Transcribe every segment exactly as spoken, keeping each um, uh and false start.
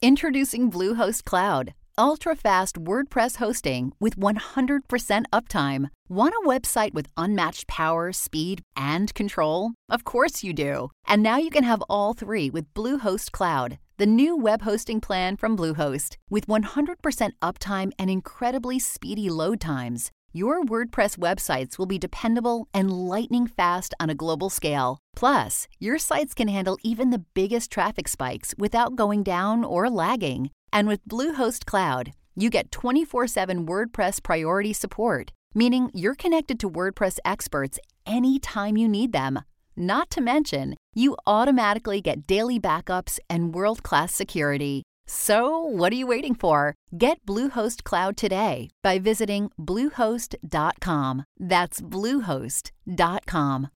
Introducing Bluehost Cloud, ultra-fast WordPress hosting with one hundred percent uptime. Want a website with unmatched power, speed, and control? Of course you do. And now you can have all three with Bluehost Cloud, the new web hosting plan from Bluehost. With one hundred percent uptime and incredibly speedy load times, your WordPress websites will be dependable and lightning fast on a global scale. Plus, your sites can handle even the biggest traffic spikes without going down or lagging. And with Bluehost Cloud, you get twenty-four seven WordPress priority support, meaning you're connected to WordPress experts anytime you need them. Not to mention, you automatically get daily backups and world-class security. So, what are you waiting for? Get Bluehost Cloud today by visiting bluehost dot com. That's bluehost dot com.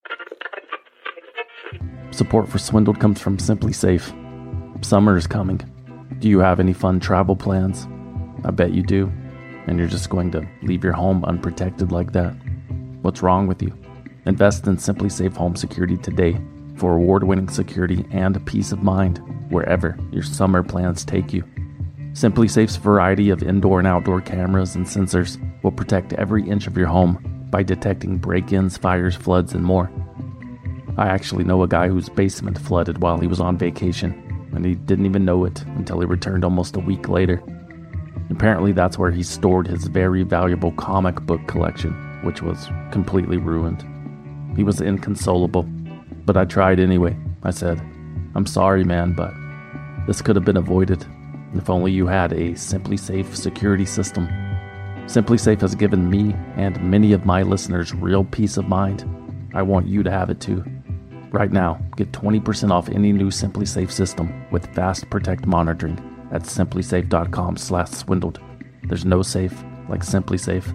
Support for Swindled comes from Simply Safe. Summer is coming. Do you have any fun travel plans? I bet you do. And you're just going to leave your home unprotected like that? What's wrong with you? Invest in Simply Safe Home Security today for award-winning security and peace of mind wherever your summer plans take you. Simply Safe's variety of indoor and outdoor cameras and sensors will protect every inch of your home by detecting break-ins, fires, floods, and more. I actually know a guy whose basement flooded while he was on vacation, and he didn't even know it until he returned almost a week later. Apparently that's where he stored his very valuable comic book collection, which was completely ruined. He was inconsolable, but I tried anyway. I said, "I'm sorry, man, but this could have been avoided if only you had a Simply Safe security system." Simply Safe has given me and many of my listeners real peace of mind. I want you to have it too. Right now, get twenty percent off any new Simply Safe system with Fast Protect monitoring at simply safe dot com slash swindled. There's no safe like Simply Safe.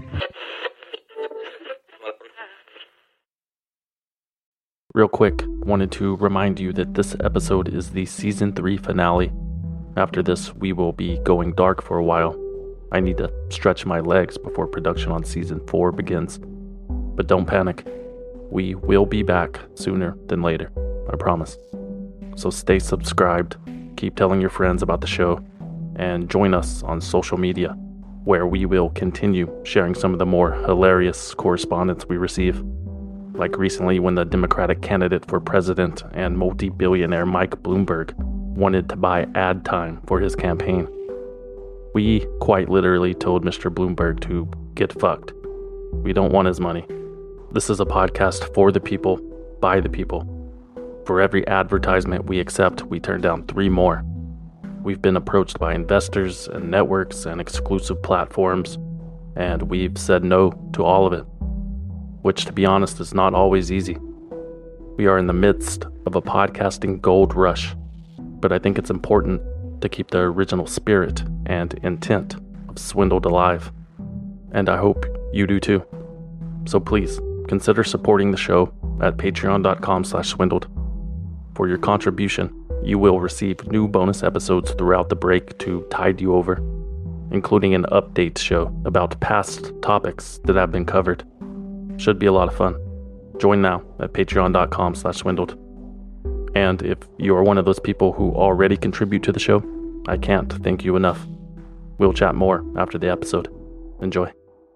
Real quick, wanted to remind you that this episode is the season three finale. After this, we will be going dark for a while. I need to stretch my legs before production on season four begins. But don't panic. We will be back sooner than later, I promise. So stay subscribed, keep telling your friends about the show, and join us on social media, where we will continue sharing some of the more hilarious correspondence we receive. Like recently when the Democratic candidate for president and multi-billionaire Mike Bloomberg wanted to buy ad time for his campaign. We quite literally told Mister Bloomberg to get fucked. We don't want his money. This is a podcast for the people, by the people. For every advertisement we accept, we turn down three more. We've been approached by investors and networks and exclusive platforms, and we've said no to all of it, which, to be honest, is not always easy. We are in the midst of a podcasting gold rush, but I think it's important to keep the original spirit and intent of Swindled alive, and I hope you do too. So please, consider supporting the show at patreon dot com slash swindled. For your contribution, you will receive new bonus episodes throughout the break to tide you over, including an update show about past topics that have been covered. Should be a lot of fun. Join now at patreon dot com slash swindled. And if you are one of those people who already contribute to the show, I can't thank you enough. We'll chat more after the episode. Enjoy.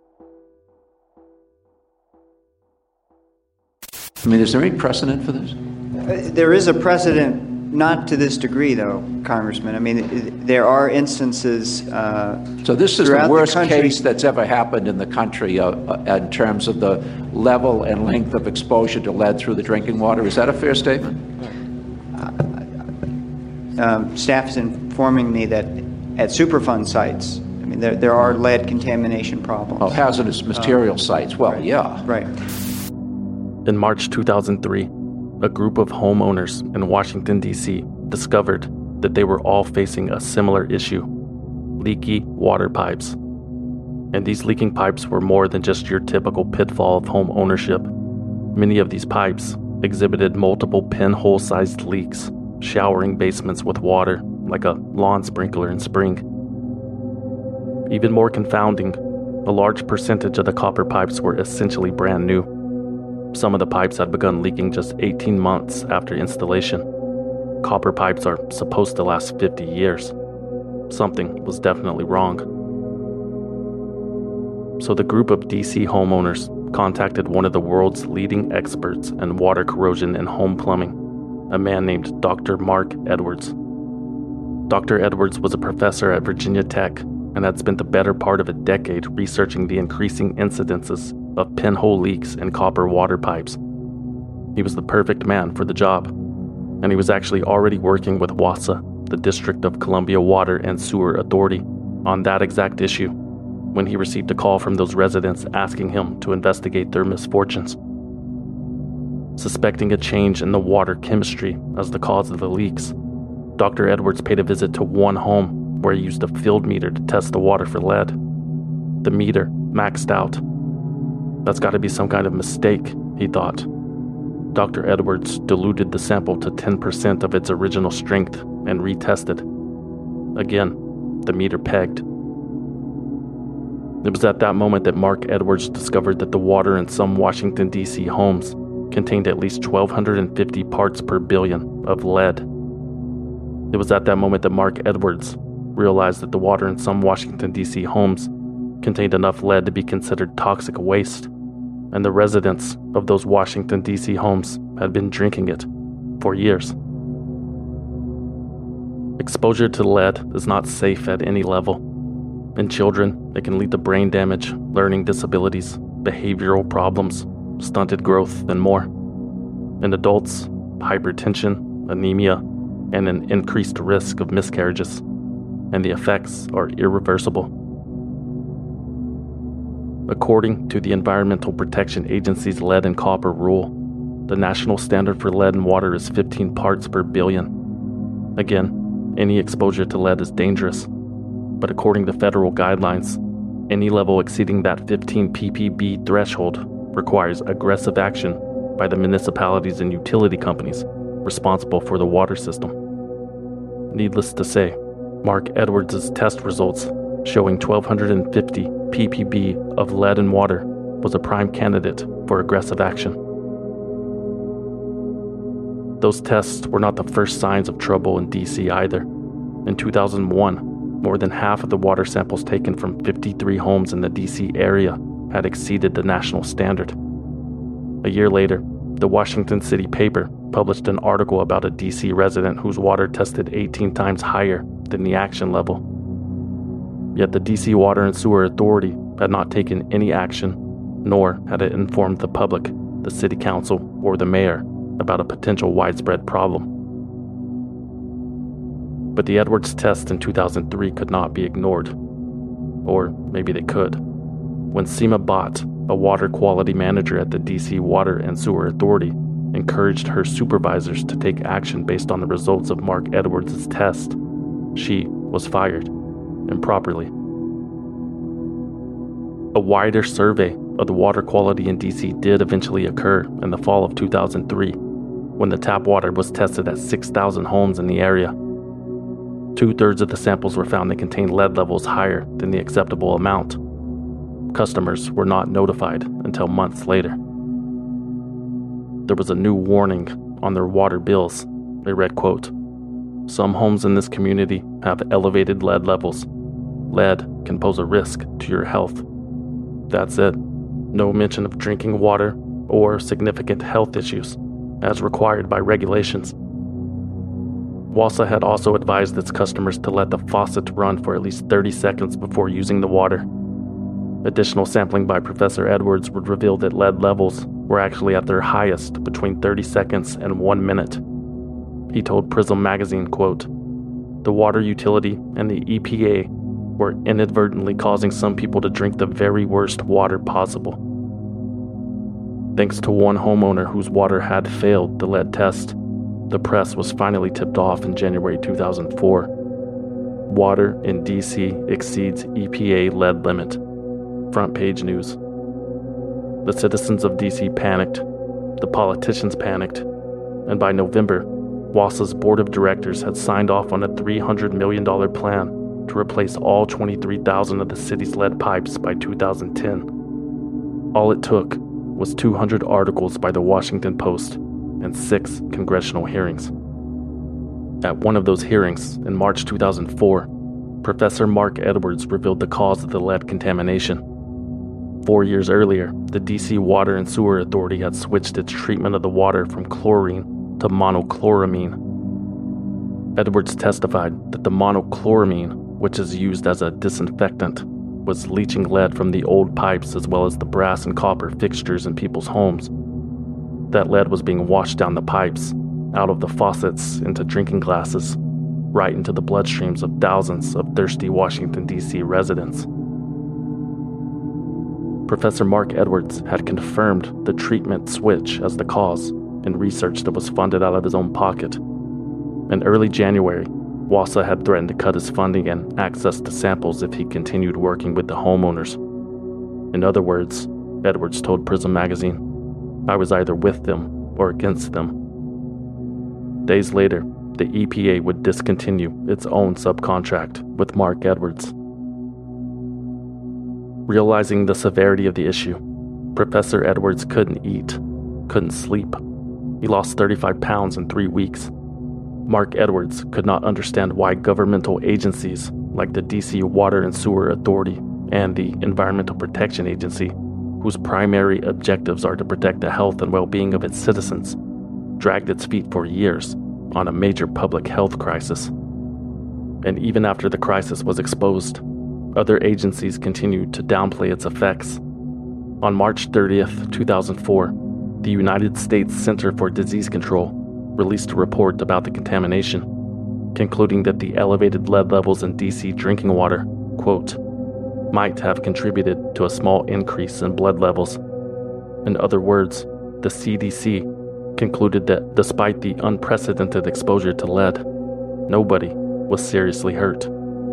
I mean, is there any precedent for this? Uh, there is a precedent, not to this degree, though, Congressman. I mean, it, there are instances. Uh, so this is the worst the case that's ever happened in the country uh, uh, in terms of the level and length of exposure to lead through the drinking water. Is that a fair statement? Uh, um, staff is informing me that at Superfund sites, I mean, there there are lead contamination problems. Oh, hazardous material uh, sites. Well, right, yeah. Right. In March two thousand three, a group of homeowners in Washington, D C discovered that they were all facing a similar issue: leaky water pipes. And these leaking pipes were more than just your typical pitfall of home ownership. Many of these pipes exhibited multiple pinhole-sized leaks, showering basements with water like a lawn sprinkler in spring. Even more confounding, a large percentage of the copper pipes were essentially brand new. Some of the pipes had begun leaking just eighteen months after installation. Copper pipes are supposed to last fifty years, something was definitely wrong. So the group of D C homeowners contacted one of the world's leading experts in water corrosion and home plumbing, a man named Doctor Mark Edwards. Doctor Edwards was a professor at Virginia Tech and had spent the better part of a decade researching the increasing incidences of pinhole leaks in copper water pipes. He was the perfect man for the job, and he was actually already working with WASA, the District of Columbia Water and Sewer Authority, on that exact issue when he received a call from those residents asking him to investigate their misfortunes. Suspecting a change in the water chemistry as the cause of the leaks, Doctor Edwards paid a visit to one home where he used a field meter to test the water for lead. The meter maxed out. That's got to be some kind of mistake, he thought. Doctor Edwards diluted the sample to ten percent of its original strength and retested. Again, the meter pegged. It was at that moment that Mark Edwards discovered that the water in some Washington, D C homes contained at least twelve fifty parts per billion of lead. It was at that moment that Mark Edwards realized that the water in some Washington, D C homes contained enough lead to be considered toxic waste, and the residents of those Washington, D C homes had been drinking it for years. Exposure to lead is not safe at any level. In children, it can lead to brain damage, learning disabilities, behavioral problems, stunted growth, and more. In adults, hypertension, anemia, and an increased risk of miscarriages, and the effects are irreversible. According to the Environmental Protection Agency's lead and copper rule, the national standard for lead in water is fifteen parts per billion. Again, any exposure to lead is dangerous, but according to federal guidelines, any level exceeding that fifteen p p b threshold requires aggressive action by the municipalities and utility companies responsible for the water system. Needless to say, Mark Edwards' test results showing twelve fifty p p b of lead in water was a prime candidate for aggressive action. Those tests were not the first signs of trouble in D C either. In two thousand one, more than half of the water samples taken from fifty-three homes in the D C area had exceeded the national standard. A year later, the Washington City paper published an article about a D C resident whose water tested eighteen times higher than the action level. Yet the D C Water and Sewer Authority had not taken any action, nor had it informed the public, the city council, or the mayor about a potential widespread problem. But the Edwards test in two thousand three could not be ignored. Or maybe they could. When Seema Bhatt, a water quality manager at the D C Water and Sewer Authority, encouraged her supervisors to take action based on the results of Mark Edwards' test, she was fired, improperly. A wider survey of the water quality in D C did eventually occur in the fall of two thousand three, when the tap water was tested at six thousand homes in the area. Two-thirds of the samples were found to contain lead levels higher than the acceptable amount. Customers were not notified until months later. There was a new warning on their water bills. They read, quote, "Some homes in this community have elevated lead levels. Lead can pose a risk to your health." That's it. No mention of drinking water or significant health issues, as required by regulations. WASA had also advised its customers to let the faucet run for at least thirty seconds before using the water. Additional sampling by Professor Edwards would reveal that lead levels were actually at their highest between thirty seconds and one minute. He told Prism magazine, quote, "The water utility and the E P A were inadvertently causing some people to drink the very worst water possible." Thanks to one homeowner whose water had failed the lead test, the press was finally tipped off in January two thousand four. Water in D C exceeds E P A lead limit. Front page news. The citizens of D C panicked, the politicians panicked, and by November, WASA's board of directors had signed off on a three hundred million dollars plan to replace all twenty-three thousand of the city's lead pipes by two thousand ten. All it took was two hundred articles by the Washington Post and six congressional hearings. At one of those hearings, in March two thousand four, Professor Mark Edwards revealed the cause of the lead contamination. Four years earlier, the D C Water and Sewer Authority had switched its treatment of the water from chlorine to monochloramine. Edwards testified that the monochloramine, which is used as a disinfectant, was leaching lead from the old pipes as well as the brass and copper fixtures in people's homes. That lead was being washed down the pipes, out of the faucets into drinking glasses, right into the bloodstreams of thousands of thirsty Washington, D C residents. Professor Mark Edwards had confirmed the treatment switch as the cause in research that was funded out of his own pocket. In early January, WASA had threatened to cut his funding and access to samples if he continued working with the homeowners. In other words, Edwards told Prism magazine, "I was either with them or against them." Days later, the E P A would discontinue its own subcontract with Mark Edwards. Realizing the severity of the issue, Professor Edwards couldn't eat, couldn't sleep. He lost thirty-five pounds in three weeks. Mark Edwards could not understand why governmental agencies like the D C Water and Sewer Authority and the Environmental Protection Agency, whose primary objectives are to protect the health and well-being of its citizens, dragged its feet for years on a major public health crisis. And even after the crisis was exposed, other agencies continued to downplay its effects. On March thirtieth, two thousand four, the United States Center for Disease Control released a report about the contamination, concluding that the elevated lead levels in D C drinking water, quote, might have contributed to a small increase in blood levels. In other words, the C D C concluded that despite the unprecedented exposure to lead, nobody was seriously hurt.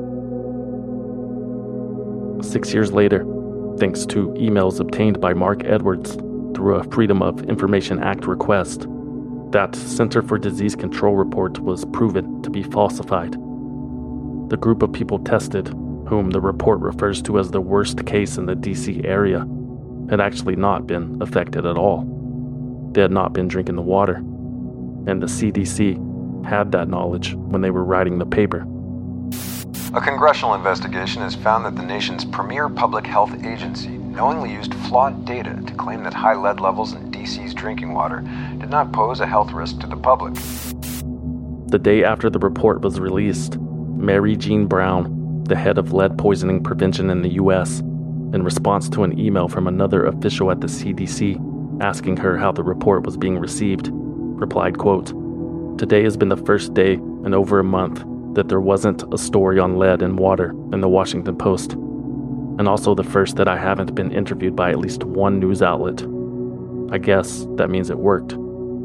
Six years later, thanks to emails obtained by Mark Edwards through a Freedom of Information Act request, that Center for Disease Control report was proven to be falsified. The group of people tested, whom the report refers to as the worst case in the D C area, had actually not been affected at all. They had not been drinking the water, and the C D C had that knowledge when they were writing the paper. A congressional investigation has found that the nation's premier public health agency knowingly used flawed data to claim that high lead levels in D C's drinking water did not pose a health risk to the public. The day after the report was released, Mary Jean Brown, the head of lead poisoning prevention in the U S, in response to an email from another official at the C D C asking her how the report was being received, replied, quote, "Today has been the first day in over a month that there wasn't a story on lead in water in the Washington Post, and also the first that I haven't been interviewed by at least one news outlet. I guess that means it worked."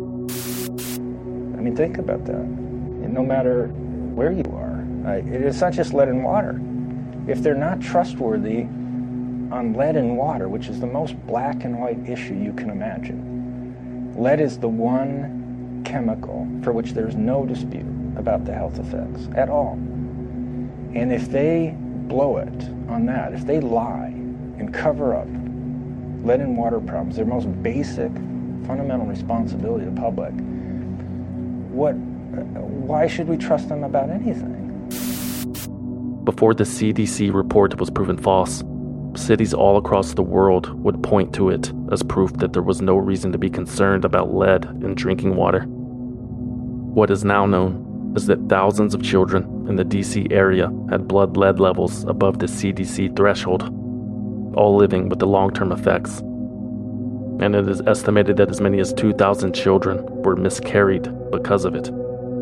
I mean, think about that. And no matter where you are, uh, it's not just lead and water. If they're not trustworthy on lead and water, which is the most black and white issue you can imagine, lead is the one chemical for which there's no dispute about the health effects at all. And if they blow it on that, if they lie and cover up lead and water problems, their most basic fundamental responsibility to the public, what, why should we trust them about anything? Before the C D C report was proven false, cities all across the world would point to it as proof that there was no reason to be concerned about lead in drinking water. What is now known is that thousands of children in the D C area had blood lead levels above the C D C threshold, all living with the long-term effects. And it is estimated that as many as two thousand children were miscarried because of it.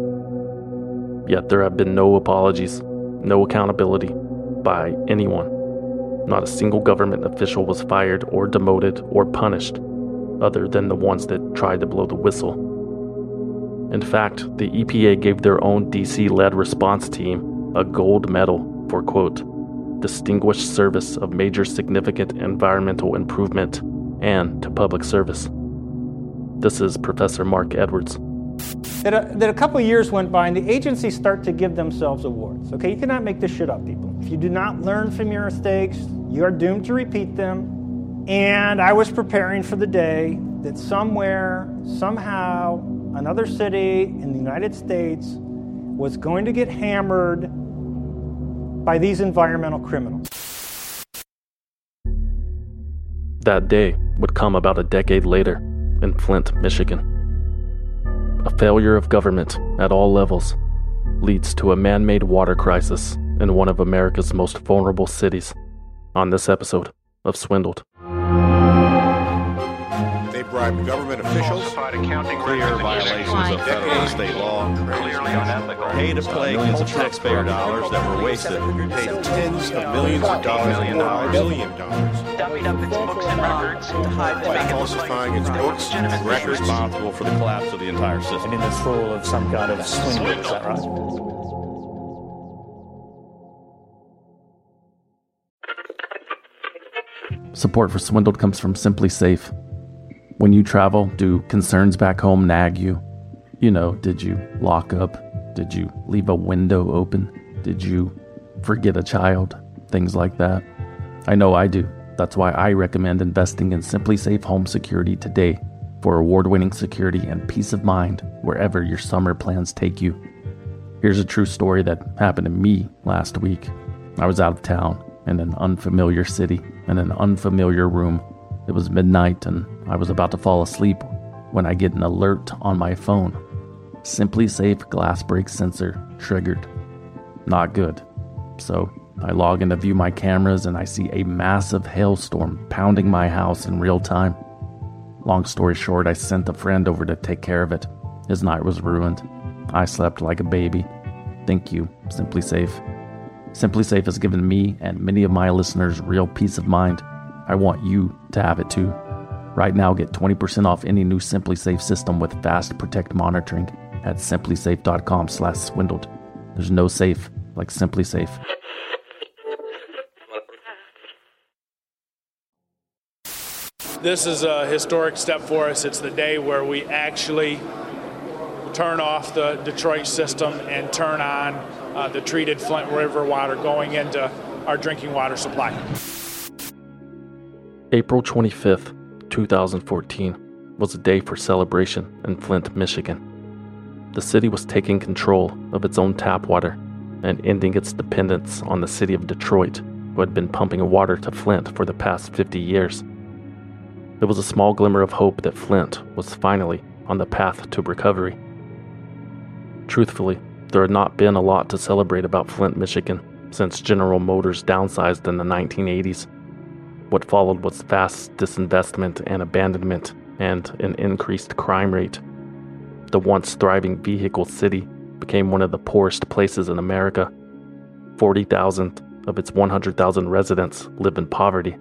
Yet there have been no apologies, no accountability by anyone. Not a single government official was fired or demoted or punished, other than the ones that tried to blow the whistle. In fact, the E P A gave their own D C-led response team a gold medal for, quote, distinguished service of major significant environmental improvement and to public service. This is Professor Mark Edwards. That a, that a couple of years went by and the agencies start to give themselves awards. Okay, you cannot make this shit up, people. If you do not learn from your mistakes, you are doomed to repeat them. And I was preparing for the day that somewhere, somehow, another city in the United States was going to get hammered by these environmental criminals. That day would come about a decade later in Flint, Michigan. A failure of government at all levels leads to a man-made water crisis in one of America's most vulnerable cities. On this episode of Swindled. They bribed government officials, clear violations of federal and state law, pay to play millions of taxpayer dollars that were wasted, paid tens of millions of dollars, million dollars, billion dollars, dummied up its books and records to hide the falsifying its books and records, responsible for the collapse of the entire system. And in this role of some kind of swindle, is that right? Support for Swindled comes from Simply Safe. When you travel, do concerns back home nag you? You know, did you lock up? Did you leave a window open? Did you forget a child? Things like that. I know I do. That's why I recommend investing in Simply Safe Home Security today for award-winning security and peace of mind wherever your summer plans take you. Here's a true story that happened to me last week. I was out of town in an unfamiliar city, in an unfamiliar room. It was midnight and I was about to fall asleep when I get an alert on my phone. Simply Safe glass break sensor triggered. Not good. So I log in to view my cameras and I see a massive hailstorm pounding my house in real time. Long story short, I sent a friend over to take care of it. His night was ruined. I slept like a baby. Thank you, Simply Safe. Simply Safe has given me and many of my listeners real peace of mind. I want you to have it too. Right now, get twenty percent off any new Simply Safe system with Fast Protect monitoring at simplysafe.com slash swindled. There's no safe like Simply Safe. This is a historic step for us. It's the day where we actually turn off the Detroit system and turn on uh, the treated Flint River water going into our drinking water supply. April twenty-fifth, twenty fourteen was a day for celebration in Flint, Michigan. The city was taking control of its own tap water and ending its dependence on the city of Detroit, who had been pumping water to Flint for the past fifty years. It was a small glimmer of hope that Flint was finally on the path to recovery. Truthfully, there had not been a lot to celebrate about Flint, Michigan since General Motors downsized in the nineteen eighties. What followed was vast disinvestment and abandonment and an increased crime rate. The once thriving vehicle city became one of the poorest places in America. forty thousand of its one hundred thousand residents live in poverty.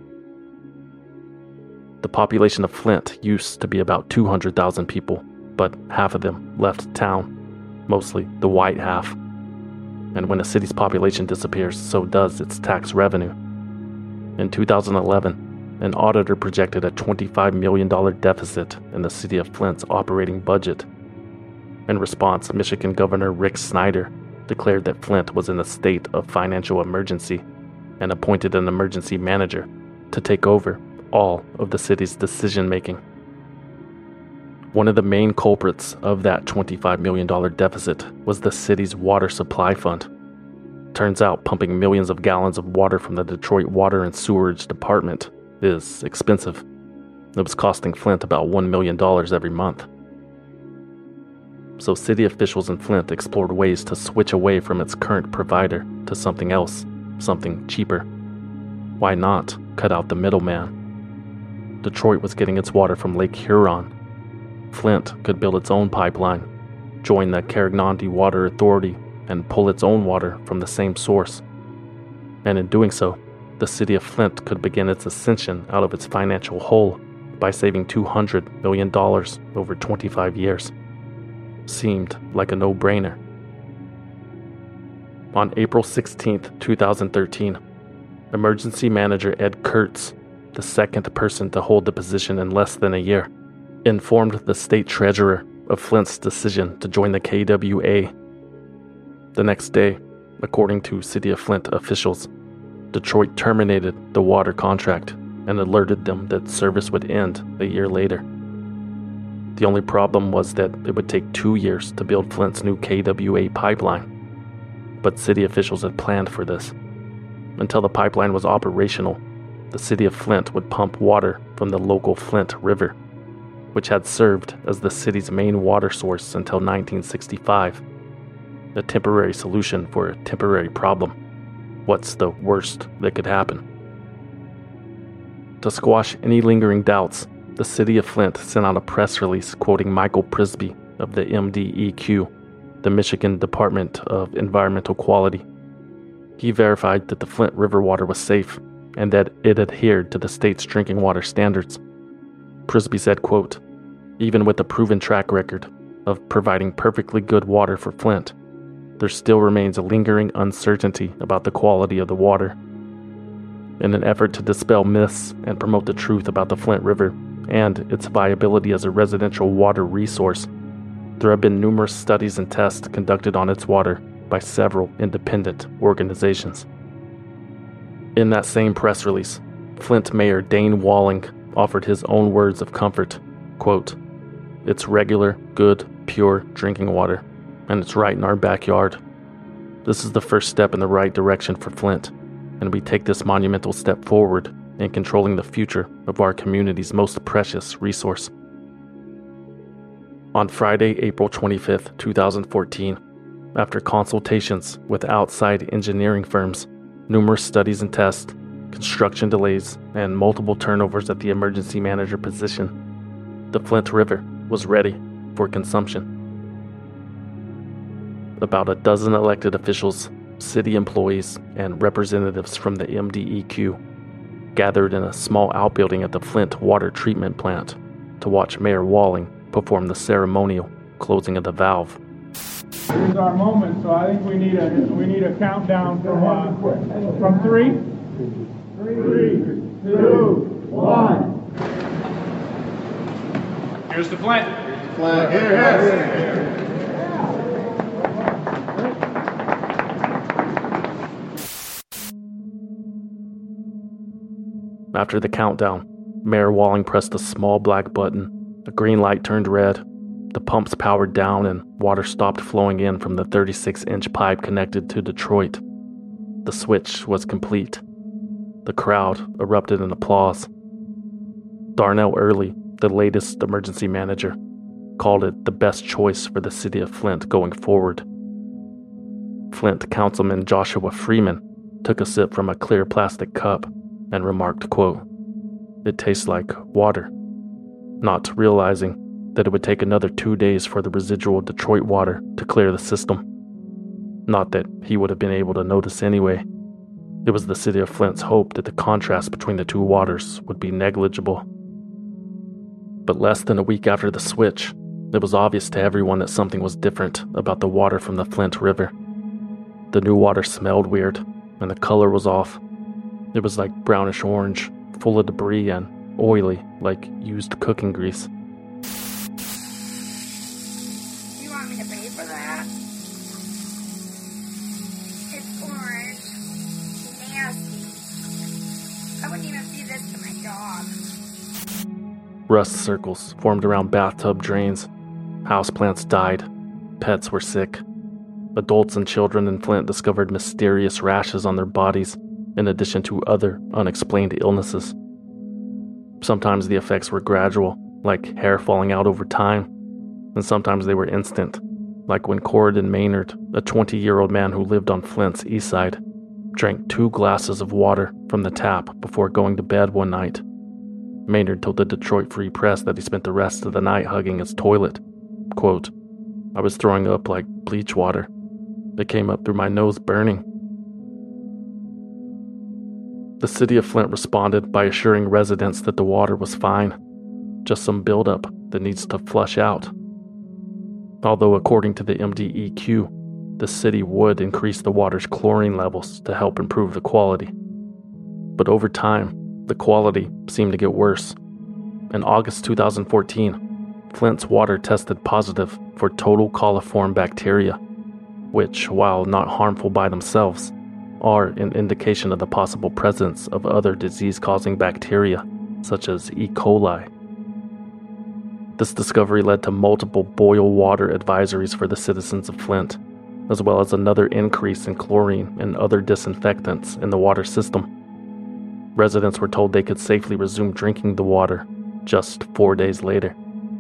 The population of Flint used to be about two hundred thousand people, but half of them left town, mostly the white half. And when a city's population disappears, so does its tax revenue. In two thousand eleven, an auditor projected a twenty-five million dollars deficit in the city of Flint's operating budget. In response, Michigan Governor Rick Snyder declared that Flint was in a state of financial emergency and appointed an emergency manager to take over all of the city's decision-making. One of the main culprits of that twenty-five million dollars deficit was the city's water supply fund. Turns out pumping millions of gallons of water from the Detroit Water and Sewerage Department is expensive. It was costing Flint about one million dollars every month. So city officials in Flint explored ways to switch away from its current provider to something else, something cheaper. Why not cut out the middleman? Detroit was getting its water from Lake Huron. Flint could build its own pipeline, join the Carignan Water Authority, and pull its own water from the same source. And in doing so, the city of Flint could begin its ascension out of its financial hole by saving two hundred million dollars over twenty-five years. Seemed like a no-brainer. On April sixteenth, twenty thirteen, Emergency Manager Ed Kurtz, the second person to hold the position in less than a year, informed the state treasurer of Flint's decision to join the K W A. The next day, according to City of Flint officials, Detroit terminated the water contract and alerted them that service would end a year later. The only problem was that it would take two years to build Flint's new K W A pipeline. but city officials had planned for this. Until the pipeline was operational, the city of Flint would pump water from the local Flint River, which had served as the city's main water source until nineteen sixty-five. A temporary solution for a temporary problem. What's the worst that could happen? To squash any lingering doubts, the city of Flint sent out a press release quoting Michael Prisby of the M D E Q, the Michigan Department of Environmental Quality. He verified that the Flint River water was safe and that it adhered to the state's drinking water standards. Prisby said, quote, "Even with a proven track record of providing perfectly good water for Flint, there still remains a lingering uncertainty about the quality of the water. In an effort to dispel myths and promote the truth about the Flint River and its viability as a residential water resource, there have been numerous studies and tests conducted on its water by several independent organizations." In that same press release, Flint Mayor Dane Walling offered his own words of comfort, quote, "It's regular, good, pure drinking water, and it's right in our backyard. This is the first step in the right direction for Flint, and we take this monumental step forward in controlling the future of our community's most precious resource." On Friday, April twenty-fifth, twenty fourteen, after consultations with outside engineering firms, numerous studies and tests, construction delays, and multiple turnovers at the emergency manager position, the Flint River was ready for consumption. About a dozen elected officials, city employees, and representatives from the M D E Q gathered in a small outbuilding at the Flint Water Treatment Plant to watch Mayor Walling perform the ceremonial closing of the valve. Here's our moment, so I think we need a we need a countdown from uh, from three. Three, two, one. Here's the Flint. Here's the Flint. Here, here. After the countdown, Mayor Walling pressed a small black button. A green light turned red. The pumps powered down and water stopped flowing in from the thirty-six inch pipe connected to Detroit. The switch was complete. The crowd erupted in applause. Darnell Early, the latest emergency manager, called it the best choice for the city of Flint going forward. Flint Councilman Joshua Freeman took a sip from a clear plastic cup and remarked, quote, "It tastes like water," not realizing that it would take another two days for the residual Detroit water to clear the system. Not that he would have been able to notice anyway. It was the city of Flint's hope that the contrast between the two waters would be negligible. But less than a week after the switch, it was obvious to everyone that something was different about the water from the Flint River. The new water smelled weird, and the color was off. It was like brownish orange, full of debris and oily like used cooking grease. You want me to pay for that? It's orange. Nasty. I wouldn't even feed this to my dog. Rust circles formed around bathtub drains. Houseplants died. Pets were sick. Adults and children in Flint discovered mysterious rashes on their bodies, in addition to other unexplained illnesses. Sometimes the effects were gradual, like hair falling out over time, and sometimes they were instant, like when Corridon Maynard, a twenty-year-old man who lived on Flint's east side, drank two glasses of water from the tap before going to bed one night. Maynard told the Detroit Free Press that he spent the rest of the night hugging his toilet. Quote, "I was throwing up like bleach water. It came up through my nose burning." The city of Flint responded by assuring residents that the water was fine, just some buildup that needs to flush out. Although according to the M D E Q, the city would increase the water's chlorine levels to help improve the quality. But over time, the quality seemed to get worse. In August two thousand fourteen, Flint's water tested positive for total coliform bacteria, which, while not harmful by themselves, are an indication of the possible presence of other disease-causing bacteria, such as E. coli. This discovery led to multiple boil water advisories for the citizens of Flint, as well as another increase in chlorine and other disinfectants in the water system. Residents were told they could safely resume drinking the water just four days later.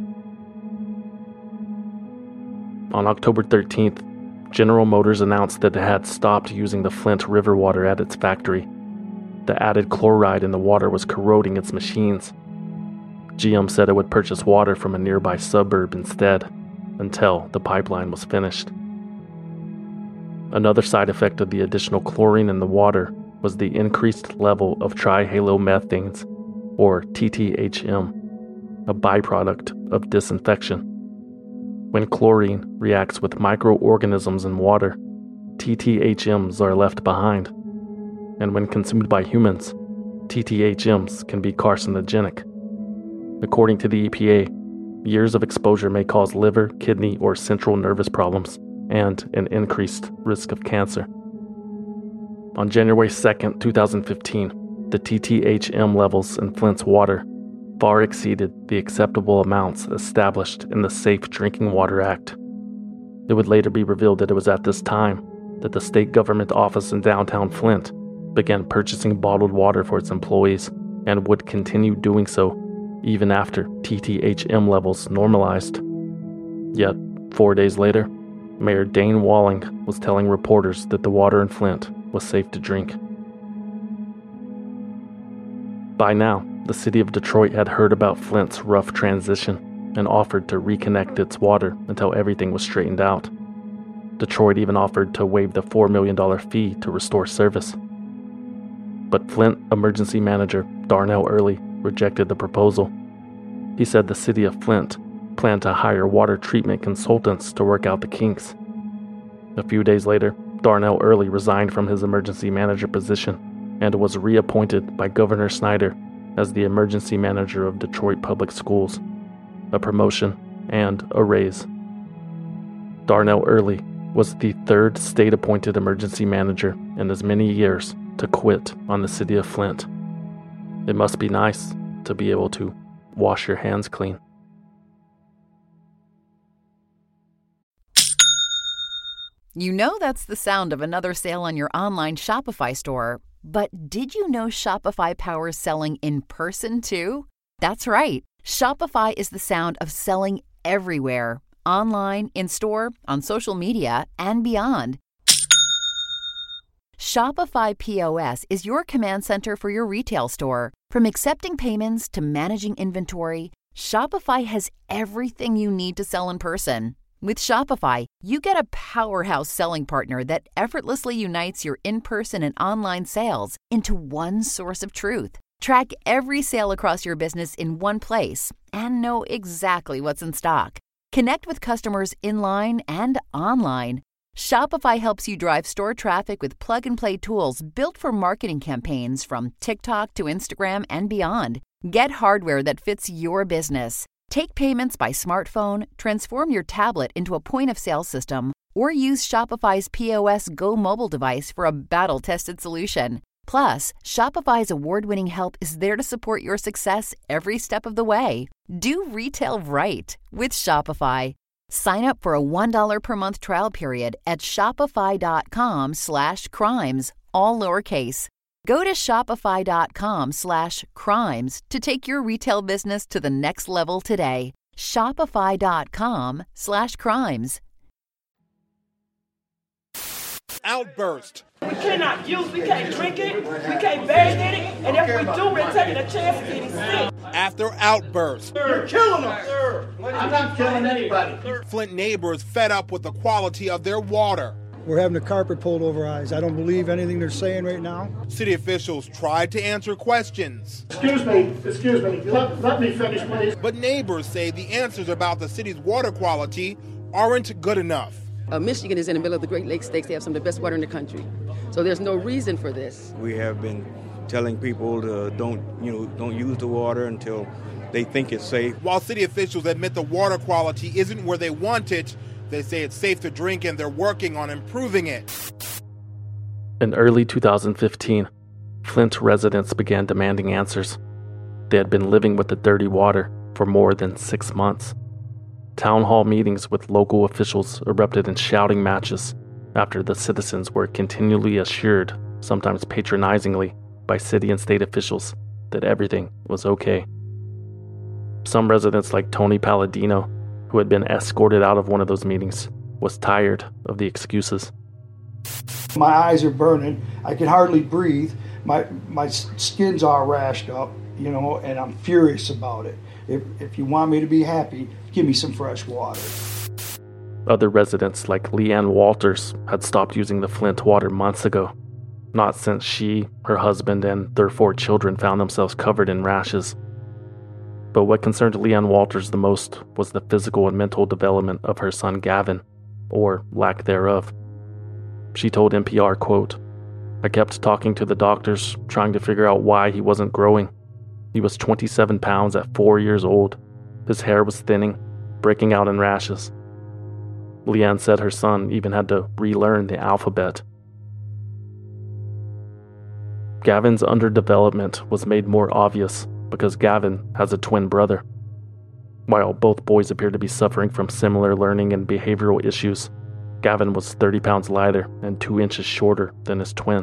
On October thirteenth, General Motors announced that it had stopped using the Flint River water at its factory. The added chloride in the water was corroding its machines. G M said it would purchase water from a nearby suburb instead, until the pipeline was finished. Another side effect of the additional chlorine in the water was the increased level of trihalomethanes, or T T H M, a byproduct of disinfection. When chlorine reacts with microorganisms in water, T T H Ms are left behind, and when consumed by humans, T T H Ms can be carcinogenic. According to the E P A, years of exposure may cause liver, kidney, or central nervous problems, and an increased risk of cancer. On January second, twenty fifteen, the T T H M levels in Flint's water far exceeded the acceptable amounts established in the Safe Drinking Water Act. It would later be revealed that it was at this time that the state government office in downtown Flint began purchasing bottled water for its employees and would continue doing so even after T T H M levels normalized. Yet, four days later, Mayor Dane Walling was telling reporters that the water in Flint was safe to drink. By now, the city of Detroit had heard about Flint's rough transition and offered to reconnect its water until everything was straightened out. Detroit even offered to waive the four million dollars fee to restore service. But Flint emergency manager Darnell Early rejected the proposal. He said the city of Flint planned to hire water treatment consultants to work out the kinks. A few days later, Darnell Early resigned from his emergency manager position and was reappointed by Governor Snyder as the emergency manager of Detroit Public Schools, a promotion and a raise. Darnell Early was the third state-appointed emergency manager in as many years to quit on the city of Flint. It must be nice to be able to wash your hands clean. You know that's the sound of another sale on your online Shopify store. But did you know Shopify powers selling in person too? That's right. Shopify is the sound of selling everywhere. Online, in-store, on social media, and beyond. Shopify P O S is your command center for your retail store. From accepting payments to managing inventory, Shopify has everything you need to sell in person. With Shopify, you get a powerhouse selling partner that effortlessly unites your in-person and online sales into one source of truth. Track every sale across your business in one place and know exactly what's in stock. Connect with customers in-line and online. Shopify helps you drive store traffic with plug-and-play tools built for marketing campaigns from TikTok to Instagram and beyond. Get hardware that fits your business. Take payments by smartphone, transform your tablet into a point-of-sale system, or use Shopify's P O S Go mobile device for a battle-tested solution. Plus, Shopify's award-winning help is there to support your success every step of the way. Do retail right with Shopify. Sign up for a one dollar per month trial period at shopify.com slash crimes, all lowercase. Go to shopify.com slash crimes to take your retail business to the next level today. Shopify.com slash crimes. Outburst. We cannot use, we can't drink it, we can't bathe in it, and if we do, we're taking a chance of getting sick. After outburst. You're killing us. Sir, I'm not killing anybody. Flint neighbors fed up with the quality of their water. We're having the carpet pulled over our eyes. I don't believe anything they're saying right now. City officials tried to answer questions. Excuse me, excuse me, let, let me finish, please. But neighbors say the answers about the city's water quality aren't good enough. Uh, Michigan is in the middle of the Great Lakes States. They have some of the best water in the country. So there's no reason for this. We have been telling people to don't, you know, don't use the water until they think it's safe. While city officials admit the water quality isn't where they want it, they say it's safe to drink and they're working on improving it. In early two thousand fifteen, Flint residents began demanding answers. They had been living with the dirty water for more than six months. Town hall meetings with local officials erupted in shouting matches, after the citizens were continually assured, sometimes patronizingly, by city and state officials that everything was okay. Some residents like Tony Palladino, who had been escorted out of one of those meetings, was tired of the excuses. My eyes are burning. I can hardly breathe. My my skin's all rashed up, you know, and I'm furious about it. If if you want me to be happy, give me some fresh water. Other residents like Leanne Walters had stopped using the Flint water months ago, not since she, her husband, and their four children found themselves covered in rashes. But what concerned Leanne Walters the most was the physical and mental development of her son Gavin, or lack thereof. She told N P R, quote, "I kept talking to the doctors, trying to figure out why he wasn't growing. He was twenty-seven pounds at four years old. His hair was thinning, breaking out in rashes." Leanne said her son even had to relearn the alphabet. Gavin's underdevelopment was made more obvious because Gavin has a twin brother. While both boys appear to be suffering from similar learning and behavioral issues, Gavin was thirty pounds lighter and two inches shorter than his twin.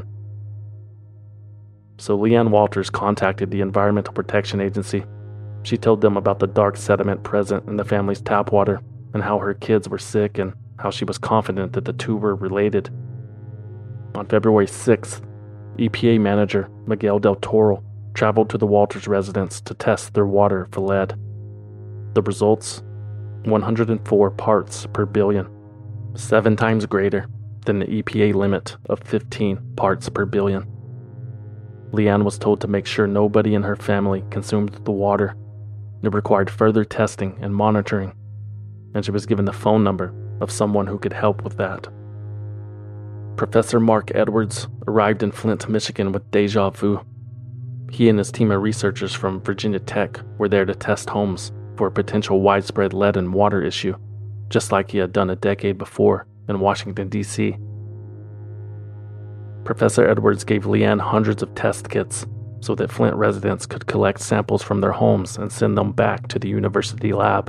So Leanne Walters contacted the Environmental Protection Agency. She told them about the dark sediment present in the family's tap water and how her kids were sick and how she was confident that the two were related. On February sixth, E P A manager Miguel Del Toro traveled to the Walters residence to test their water for lead. The results? one hundred four parts per billion, seven times greater than the E P A limit of fifteen parts per billion. Leanne was told to make sure nobody in her family consumed the water. It required further testing and monitoring, and she was given the phone number of someone who could help with that. Professor Mark Edwards arrived in Flint, Michigan with deja vu. He and his team of researchers from Virginia Tech were there to test homes for a potential widespread lead and water issue, just like he had done a decade before in Washington, D C Professor Edwards gave Leanne hundreds of test kits so that Flint residents could collect samples from their homes and send them back to the university lab.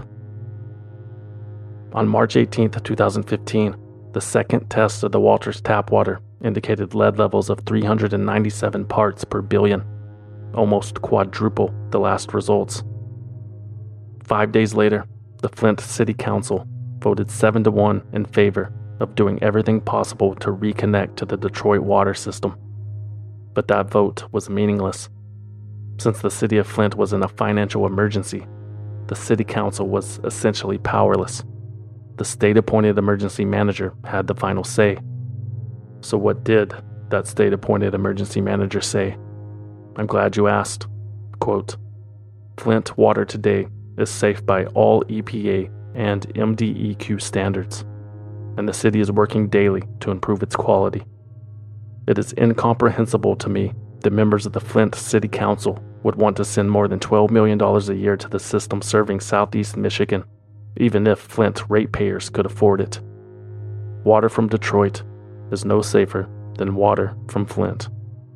On March eighteenth, twenty fifteen, the second test of the Walters tap water indicated lead levels of three hundred ninety-seven parts per billion, almost quadruple the last results. Five days later, the Flint City Council voted seven to one in favor of doing everything possible to reconnect to the Detroit water system. But that vote was meaningless. Since the city of Flint was in a financial emergency, the city council was essentially powerless. The state-appointed emergency manager had the final say. So what did that state-appointed emergency manager say? I'm glad you asked. Quote, "Flint water today is safe by all E P A and M D E Q standards, and the city is working daily to improve its quality. It is incomprehensible to me that members of the Flint City Council would want to send more than twelve million dollars a year to the system serving Southeast Michigan, even if Flint ratepayers could afford it. Water from Detroit is no safer than water from Flint."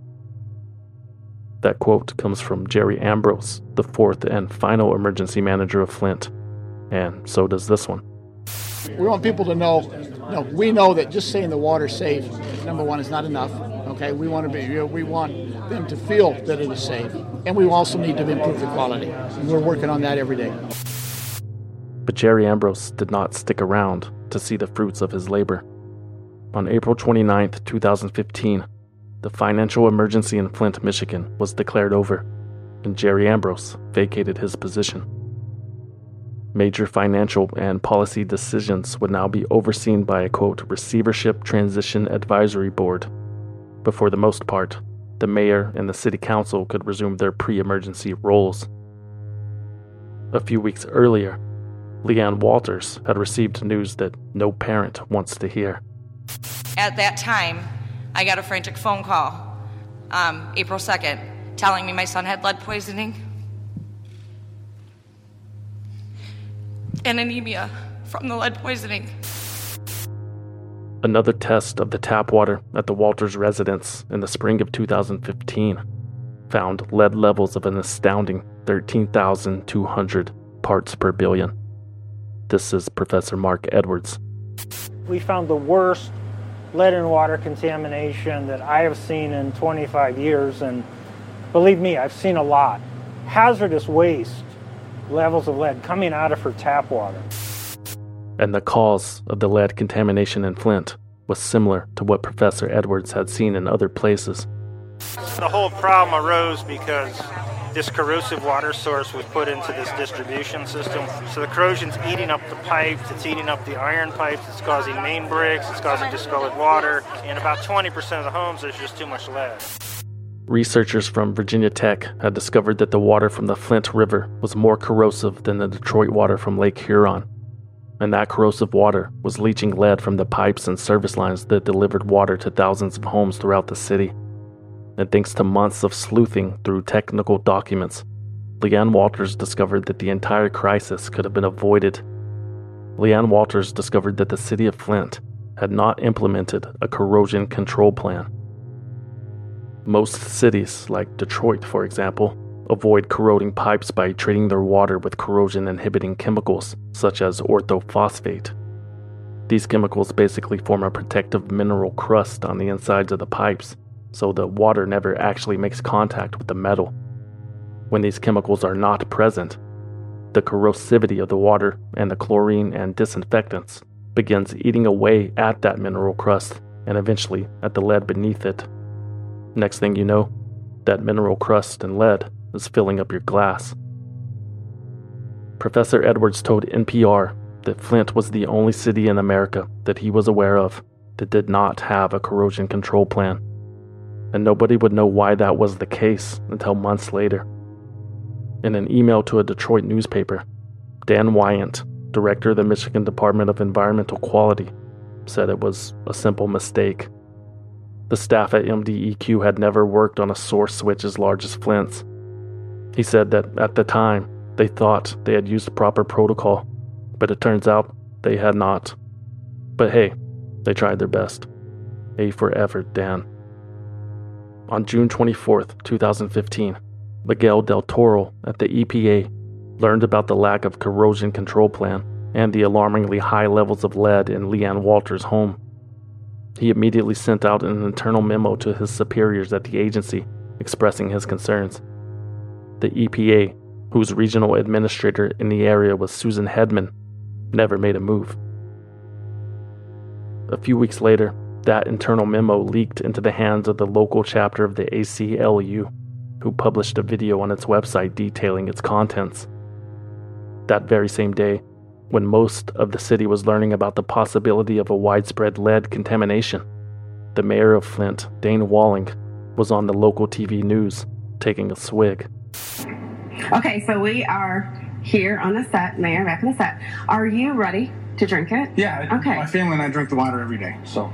That quote comes from Jerry Ambrose, the fourth and final emergency manager of Flint, and so does this one. We want people to know, you know, we know that just saying the water's safe, number one, is not enough. Okay, we want to be, you know, we want them to feel that it is safe, and we also need to improve the quality. And we're working on that every day. But Jerry Ambrose did not stick around to see the fruits of his labor. On April twenty-ninth, twenty fifteen, the financial emergency in Flint, Michigan was declared over, and Jerry Ambrose vacated his position. Major financial and policy decisions would now be overseen by a, quote, receivership transition advisory board. But for the most part, the mayor and the city council could resume their pre-emergency roles. A few weeks earlier, Leanne Walters had received news that no parent wants to hear. At that time, I got a frantic phone call, um, April second, telling me my son had lead poisoning and anemia from the lead poisoning. Another test of the tap water at the Walters residence in the spring of two thousand fifteen found lead levels of an astounding thirteen thousand two hundred parts per billion. This is Professor Mark Edwards. We found the worst lead and water contamination that I have seen in twenty-five years, and believe me, I've seen a lot. Hazardous waste levels of lead coming out of her tap water. And the cause of the lead contamination in Flint was similar to what Professor Edwards had seen in other places. The whole problem arose because this corrosive water source was put into this distribution system. So the corrosion's eating up the pipes, it's eating up the iron pipes, it's causing main breaks, it's causing discolored water. In about twenty percent of the homes, there's just too much lead. Researchers from Virginia Tech had discovered that the water from the Flint River was more corrosive than the Detroit water from Lake Huron. And that corrosive water was leaching lead from the pipes and service lines that delivered water to thousands of homes throughout the city. And thanks to months of sleuthing through technical documents, Leanne Walters discovered that the entire crisis could have been avoided. Leanne Walters discovered that the city of Flint had not implemented a corrosion control plan. Most cities, like Detroit for example, avoid corroding pipes by treating their water with corrosion-inhibiting chemicals such as orthophosphate. These chemicals basically form a protective mineral crust on the insides of the pipes, so the water never actually makes contact with the metal. When these chemicals are not present, the corrosivity of the water and the chlorine and disinfectants begins eating away at that mineral crust and eventually at the lead beneath it. Next thing you know, that mineral crust and lead is filling up your glass. Professor Edwards told N P R that Flint was the only city in America that he was aware of that did not have a corrosion control plan. And nobody would know why that was the case until months later. In an email to a Detroit newspaper, Dan Wyant, director of the Michigan Department of Environmental Quality, said it was a simple mistake. The staff at M D E Q had never worked on a source switch as large as Flint's. He said that at the time, they thought they had used proper protocol, but it turns out they had not. But hey, they tried their best. A for effort, Dan. On June twenty-fourth, twenty fifteen, Miguel Del Toro at the E P A learned about the lack of corrosion control plan and the alarmingly high levels of lead in Leanne Walters' home. He immediately sent out an internal memo to his superiors at the agency expressing his concerns. The E P A, whose regional administrator in the area was Susan Hedman, never made a move. A few weeks later, that internal memo leaked into the hands of the local chapter of the A C L U, who published a video on its website detailing its contents. That very same day, when most of the city was learning about the possibility of a widespread lead contamination, the mayor of Flint, Dane Walling, was on the local T V news, taking a swig. Okay, so we are here on the set, Mayor, back on the set. Are you ready to drink it? Yeah, okay. My family and I drink the water every day, so.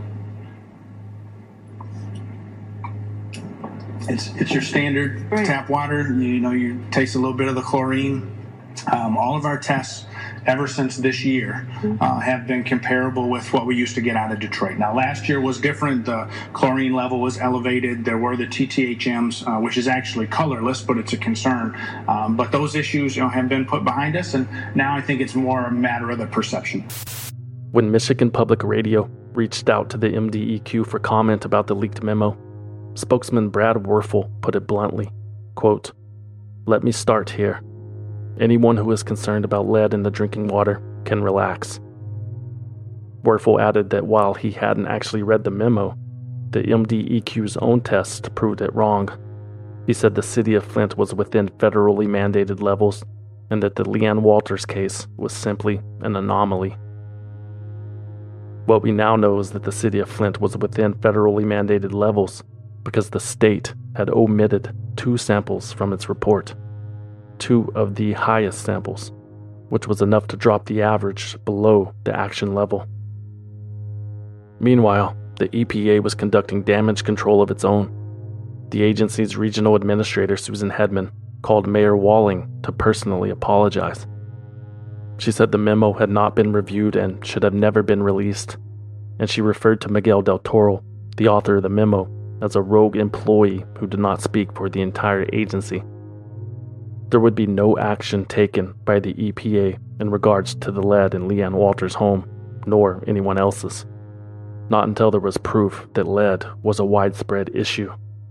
It's it's your standard right. tap water. You know, you taste a little bit of the chlorine. Um, all of our tests ever since this year uh, have been comparable with what we used to get out of Detroit. Now, last year was different. The chlorine level was elevated. There were the T T H Ms, uh, which is actually colorless, but it's a concern. Um, but those issues, you know, have been put behind us, and now I think it's more a matter of the perception. When Michigan Public Radio reached out to the M D E Q for comment about the leaked memo, spokesman Brad Werfel put it bluntly, quote, "Let me start here. Anyone who is concerned about lead in the drinking water can relax." Werfel added that while he hadn't actually read the memo, the M D E Q's own test proved it wrong. He said the city of Flint was within federally mandated levels and that the Leanne Walters case was simply an anomaly. What we now know is that the city of Flint was within federally mandated levels because the state had omitted two samples from its report. Two of the highest samples, which was enough to drop the average below the action level. Meanwhile, the E P A was conducting damage control of its own. The agency's regional administrator, Susan Hedman, called Mayor Walling to personally apologize. She said the memo had not been reviewed and should have never been released, and she referred to Miguel Del Toro, the author of the memo, as a rogue employee who did not speak for the entire agency. There would be no action taken by the E P A in regards to the lead in Leanne Walters' home, nor anyone else's. not until there was proof that lead was a widespread issue.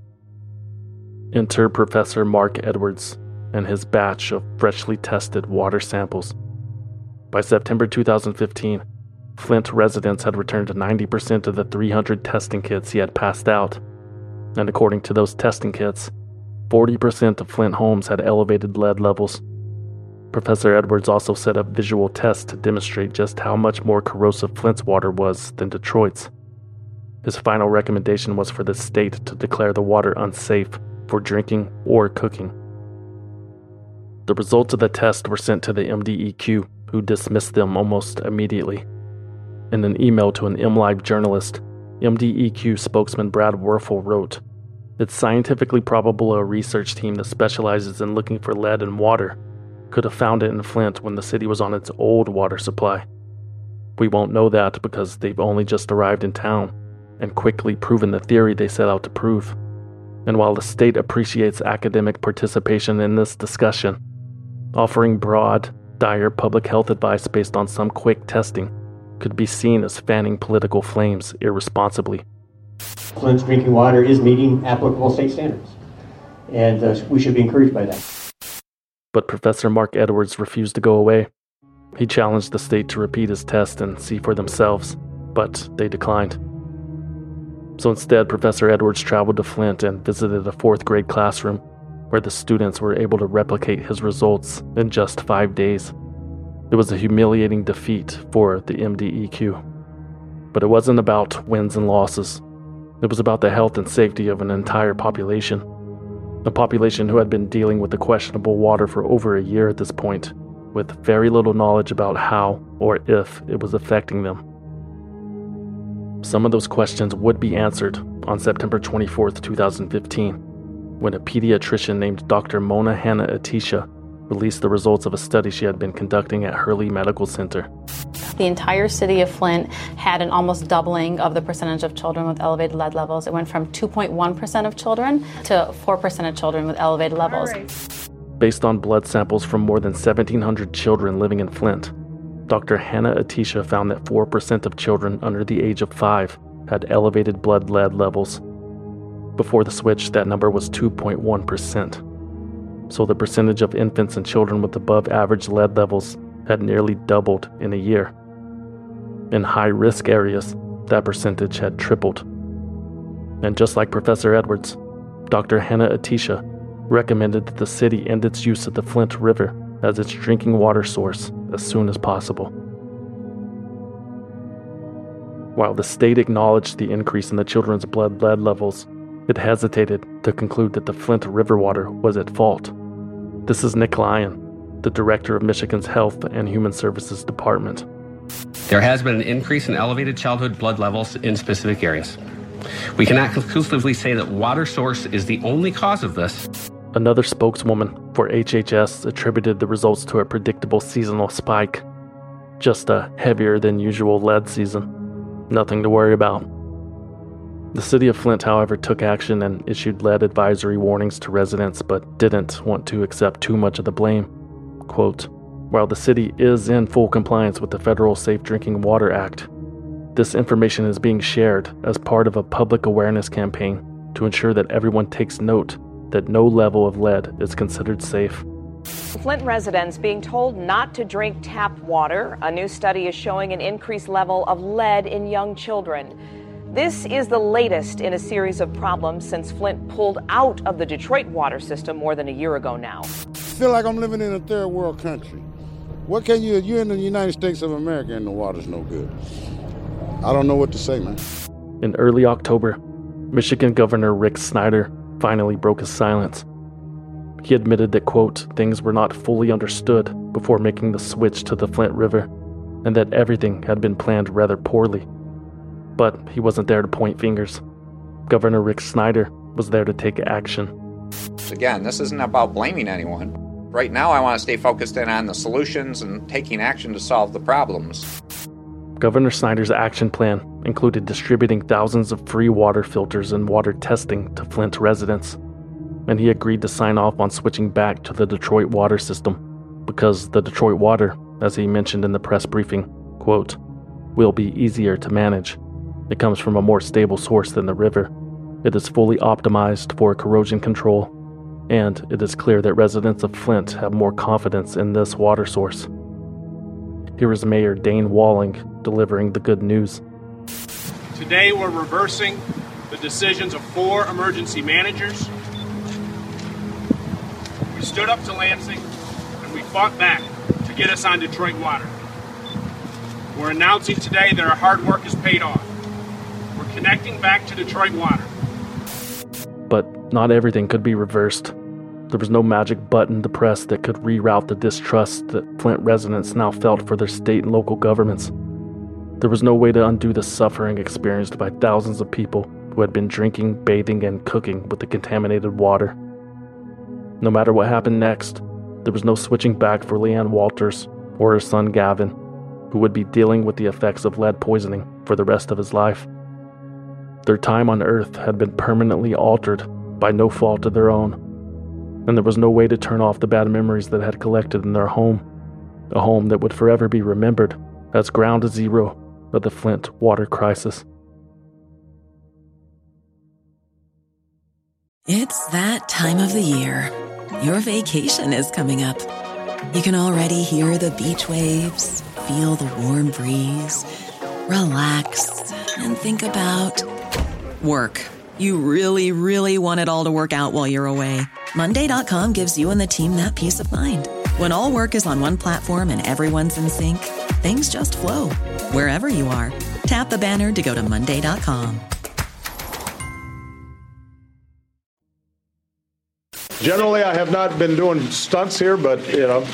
Enter Professor Mark Edwards and his batch of freshly tested water samples. By September two thousand fifteen, Flint residents had returned ninety percent of the three hundred testing kits he had passed out, and according to those testing kits, forty percent of Flint homes had elevated lead levels. Professor Edwards also set up visual tests to demonstrate just how much more corrosive Flint's water was than Detroit's. His final recommendation was for the state to declare the water unsafe for drinking or cooking. The results of the test were sent to the M D E Q, who dismissed them almost immediately. In an email to an MLive journalist, M D E Q spokesman Brad Werfel wrote, "It's scientifically probable a research team that specializes in looking for lead in water could have found it in Flint when the city was on its old water supply. We won't know that because they've only just arrived in town and quickly proven the theory they set out to prove. And while the state appreciates academic participation in this discussion, offering broad, dire public health advice based on some quick testing could be seen as fanning political flames irresponsibly." Flint's drinking water is meeting applicable state standards, and uh, we should be encouraged by that. But Professor Mark Edwards refused to go away. He challenged the state to repeat his test and see for themselves, but they declined. So instead, Professor Edwards traveled to Flint and visited a fourth grade classroom where the students were able to replicate his results in just five days. It was a humiliating defeat for the M D E Q. But it wasn't about wins and losses. It was about the health and safety of an entire population. A population who had been dealing with the questionable water for over a year at this point, with very little knowledge about how or if it was affecting them. Some of those questions would be answered on September twenty-fourth, two thousand fifteen, when a pediatrician named Doctor Mona Hanna-Attisha released the results of a study she had been conducting at Hurley Medical Center. The entire city of Flint had an almost doubling of the percentage of children with elevated lead levels. It went from two point one percent of children to four percent of children with elevated levels. Based on blood samples from more than seventeen hundred children living in Flint, Doctor Hanna-Attisha found that four percent of children under the age of five had elevated blood lead levels. Before the switch, that number was two point one percent. So the percentage of infants and children with above average lead levels had nearly doubled in a year. In high-risk areas, that percentage had tripled. And just like Professor Edwards, Doctor Hanna-Attisha recommended that the city end its use of the Flint River as its drinking water source as soon as possible. While the state acknowledged the increase in the children's blood lead levels, it hesitated to conclude that the Flint River water was at fault. This is Nick Lyon, the director of Michigan's Health and Human Services Department. There has been an increase in elevated childhood blood levels in specific areas. We cannot conclusively say that water source is the only cause of this. Another spokeswoman for H H S attributed the results to a predictable seasonal spike. Just a heavier than usual lead season. Nothing to worry about. The city of Flint, however, took action and issued lead advisory warnings to residents, but didn't want to accept too much of the blame. Quote, "While the city is in full compliance with the Federal Safe Drinking Water Act, this information is being shared as part of a public awareness campaign to ensure that everyone takes note that no level of lead is considered safe." Flint residents being told not to drink tap water. A new study is showing an increased level of lead in young children. This is the latest in a series of problems since Flint pulled out of the Detroit water system more than a year ago now. I feel like I'm living in a third world country. What can you, you're in the United States of America and the water's no good. I don't know what to say, man. In early October, Michigan Governor Rick Snyder finally broke his silence. He admitted that, quote, things were not fully understood before making the switch to the Flint River, and that everything had been planned rather poorly. But he wasn't there to point fingers. Governor Rick Snyder was there to take action. Again, this isn't about blaming anyone. Right now, I want to stay focused in on the solutions and taking action to solve the problems. Governor Snyder's action plan included distributing thousands of free water filters and water testing to Flint residents, and he agreed to sign off on switching back to the Detroit water system because the Detroit water, as he mentioned in the press briefing, quote, will be easier to manage. It comes from a more stable source than the river. It is fully optimized for corrosion control, and it is clear that residents of Flint have more confidence in this water source. Here is Mayor Dane Walling delivering the good news. Today we're reversing the decisions of four emergency managers. We stood up to Lansing and we fought back to get us on Detroit water. We're announcing today that our hard work has paid off. We're connecting back to Detroit water. But not everything could be reversed. There was no magic button to press that could reroute the distrust that Flint residents now felt for their state and local governments. There was no way to undo the suffering experienced by thousands of people who had been drinking, bathing, and cooking with the contaminated water. No matter what happened next, there was no switching back for Leanne Walters or her son Gavin, who would be dealing with the effects of lead poisoning for the rest of his life. Their time on Earth had been permanently altered by no fault of their own, and there was no way to turn off the bad memories that had collected in their home, a home that would forever be remembered as ground zero of the Flint water crisis. It's that time of the year. Your vacation is coming up. You can already hear the beach waves, feel the warm breeze, relax, and think about work. You really, really want it all to work out while you're away. Monday dot com gives you and the team that peace of mind. When all work is on one platform and everyone's in sync, things just flow. Wherever you are, tap the banner to go to Monday dot com. Generally, I have not been doing stunts here, but, you know.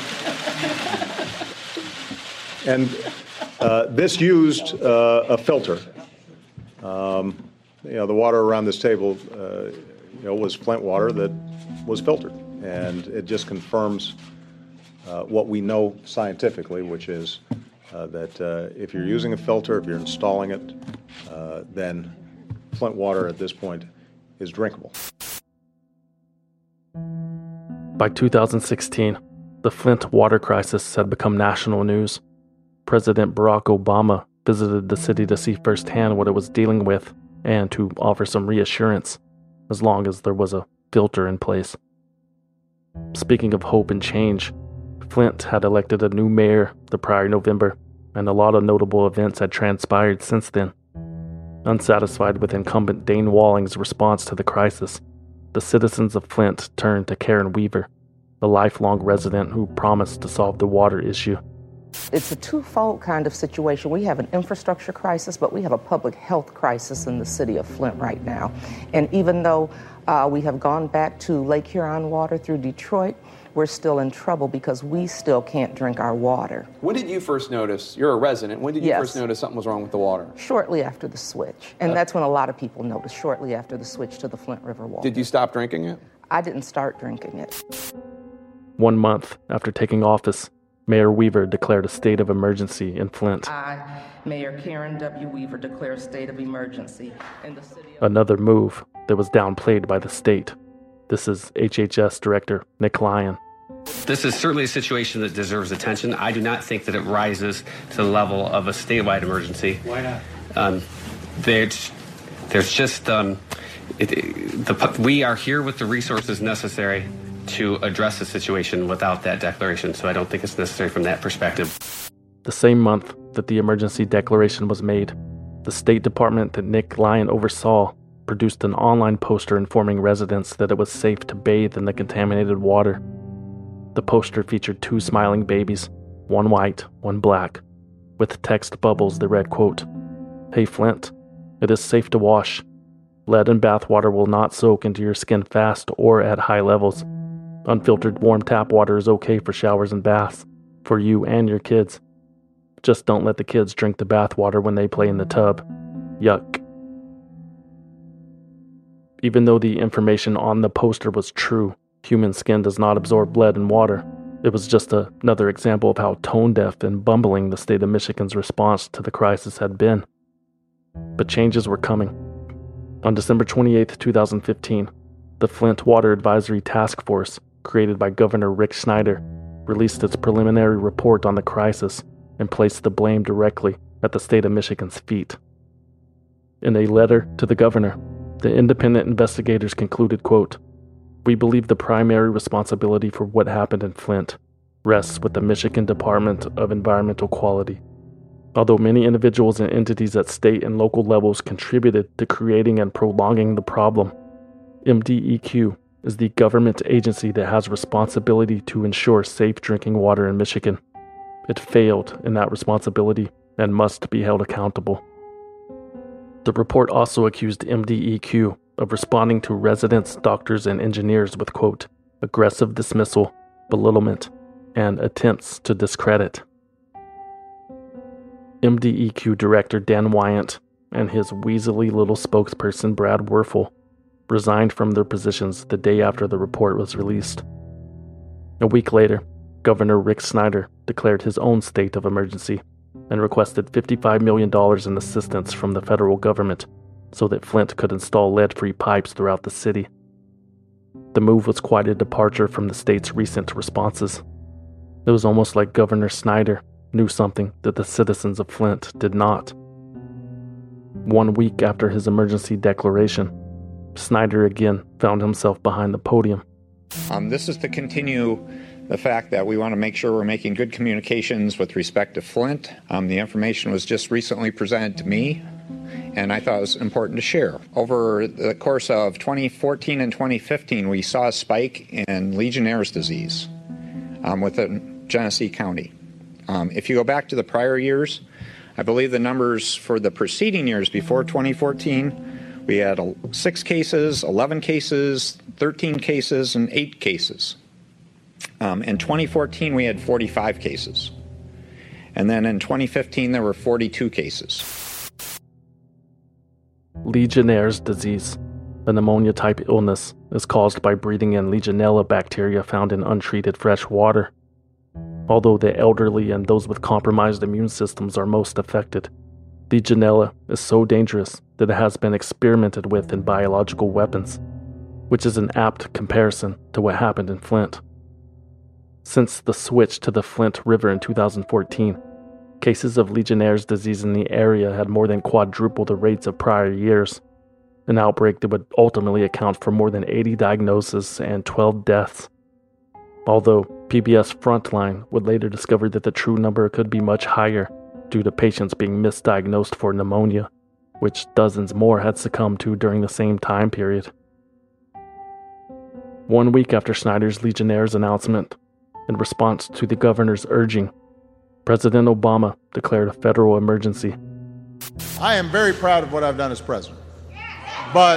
And uh, this used uh, a filter. Um, you know, the water around this table, uh, you know, was Flint water that was filtered. And it just confirms uh, what we know scientifically, which is uh, that uh, if you're using a filter, if you're installing it, uh, then Flint water at this point is drinkable. By two thousand sixteen, the Flint water crisis had become national news. President Barack Obama visited the city to see firsthand what it was dealing with and to offer some reassurance, as long as there was a filter in place. Speaking of hope and change, Flint had elected a new mayor the prior November, and a lot of notable events had transpired since then. Unsatisfied with incumbent Dane Walling's response to the crisis, the citizens of Flint turned to Karen Weaver, a lifelong resident who promised to solve the water issue. It's a twofold kind of situation. We have an infrastructure crisis, but we have a public health crisis in the city of Flint right now. And even though uh, we have gone back to Lake Huron water through Detroit, we're still in trouble because we still can't drink our water. When did you first notice, you're a resident, when did you Yes. first notice something was wrong with the water? Shortly after the switch. And Uh, that's when a lot of people noticed, shortly after the switch to the Flint River water. Did you stop drinking it? I didn't start drinking it. One month after taking office, Mayor Weaver declared a state of emergency in Flint. I, Mayor Karen W. Weaver, declare a state of emergency in the city of... Another move that was downplayed by the state. This is H H S Director Nick Lyon. This is certainly a situation that deserves attention. I do not think that it rises to the level of a statewide emergency. Why not? Um, there's, there's just, um, it, it, the, we are here with the resources necessary to address the situation without that declaration, so I don't think it's necessary from that perspective. The same month that the emergency declaration was made, the State Department that Nick Lyon oversaw produced an online poster informing residents that it was safe to bathe in the contaminated water. The poster featured two smiling babies, one white, one black, with text bubbles that read, quote, "Hey Flint, it is safe to wash. Lead and bath water will not soak into your skin fast or at high levels. Unfiltered warm tap water is okay for showers and baths, for you and your kids. Just don't let the kids drink the bath water when they play in the tub. Yuck." Even though the information on the poster was true, human skin does not absorb lead and water. It was just a, another example of how tone-deaf and bumbling the state of Michigan's response to the crisis had been. But changes were coming. On December twenty-eighth, twenty fifteen, the Flint Water Advisory Task Force, created by Governor Rick Snyder, released its preliminary report on the crisis and placed the blame directly at the state of Michigan's feet. In a letter to the governor, the independent investigators concluded, quote, "We believe the primary responsibility for what happened in Flint rests with the Michigan Department of Environmental Quality. Although many individuals and entities at state and local levels contributed to creating and prolonging the problem, M D E Q is the government agency that has responsibility to ensure safe drinking water in Michigan. It failed in that responsibility and must be held accountable." The report also accused M D E Q of responding to residents, doctors, and engineers with, quote, "aggressive dismissal, belittlement, and attempts to discredit." M D E Q Director Dan Wyant and his weaselly little spokesperson Brad Werfel resigned from their positions the day after the report was released. A week later, Governor Rick Snyder declared his own state of emergency and requested fifty-five million dollars in assistance from the federal government so that Flint could install lead-free pipes throughout the city. The move was quite a departure from the state's recent responses. It was almost like Governor Snyder knew something that the citizens of Flint did not. One week after his emergency declaration, Snyder again found himself behind the podium. Um, this is to continue the fact that we want to make sure we're making good communications with respect to Flint. Um, the information was just recently presented to me, and I thought it was important to share. Over the course of twenty fourteen and twenty fifteen, we saw a spike in Legionnaire's disease um, within Genesee County. Um, if you go back to the prior years, I believe the numbers for the preceding years before twenty fourteen, we had six cases, eleven cases, thirteen cases, and eight cases. Um, in twenty fourteen, we had forty-five cases. And then in twenty fifteen, there were forty-two cases. Legionnaire's disease, a pneumonia-type illness, is caused by breathing in Legionella bacteria found in untreated fresh water. Although the elderly and those with compromised immune systems are most affected, Legionella is so dangerous that it has been experimented with in biological weapons, which is an apt comparison to what happened in Flint. Since the switch to the Flint River in two thousand fourteen, cases of Legionnaire's disease in the area had more than quadrupled the rates of prior years, an outbreak that would ultimately account for more than eighty diagnoses and twelve deaths. Although P B S Frontline would later discover that the true number could be much higher due to patients being misdiagnosed for pneumonia, which dozens more had succumbed to during the same time period. One week after Snyder's Legionnaire's announcement, in response to the governor's urging, President Obama declared a federal emergency. I am very proud of what I've done as president, but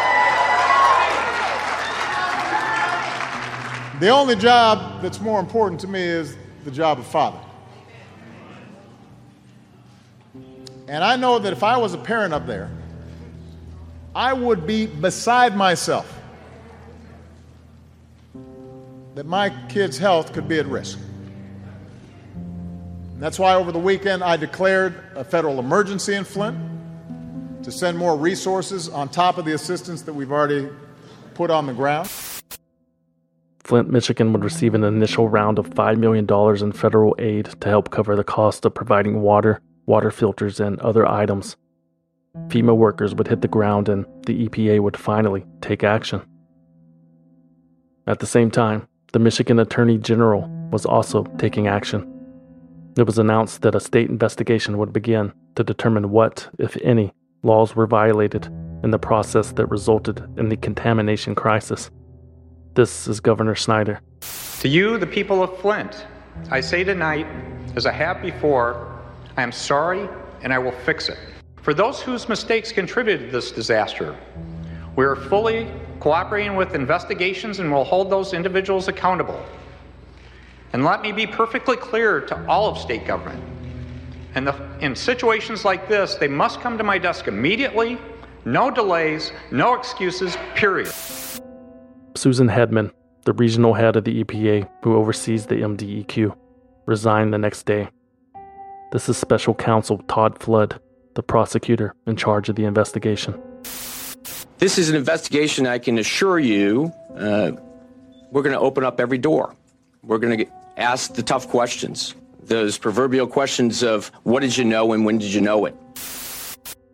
the only job that's more important to me is the job of father. And I know that if I was a parent up there, I would be beside myself that my kid's health could be at risk. And that's why over the weekend I declared a federal emergency in Flint to send more resources on top of the assistance that we've already put on the ground. Flint, Michigan would receive an initial round of five million dollars in federal aid to help cover the cost of providing water, water filters, and other items. FEMA workers would hit the ground and the E P A would finally take action. At the same time, the Michigan Attorney General was also taking action. It was announced that a state investigation would begin to determine what, if any, laws were violated in the process that resulted in the contamination crisis. This is Governor Snyder. To you, the people of Flint, I say tonight, as I have before, I am sorry and I will fix it. For those whose mistakes contributed to this disaster, we are fully cooperating with investigations and will hold those individuals accountable. And let me be perfectly clear to all of state government. And the, in situations like this, they must come to my desk immediately, no delays, no excuses, period. Susan Hedman, the regional head of the E P A who oversees the M D E Q, resigned the next day. This is Special Counsel Todd Flood, the prosecutor in charge of the investigation. This is an investigation, I can assure you, uh, we're going to open up every door. We're going to ask the tough questions, those proverbial questions of what did you know and when did you know it?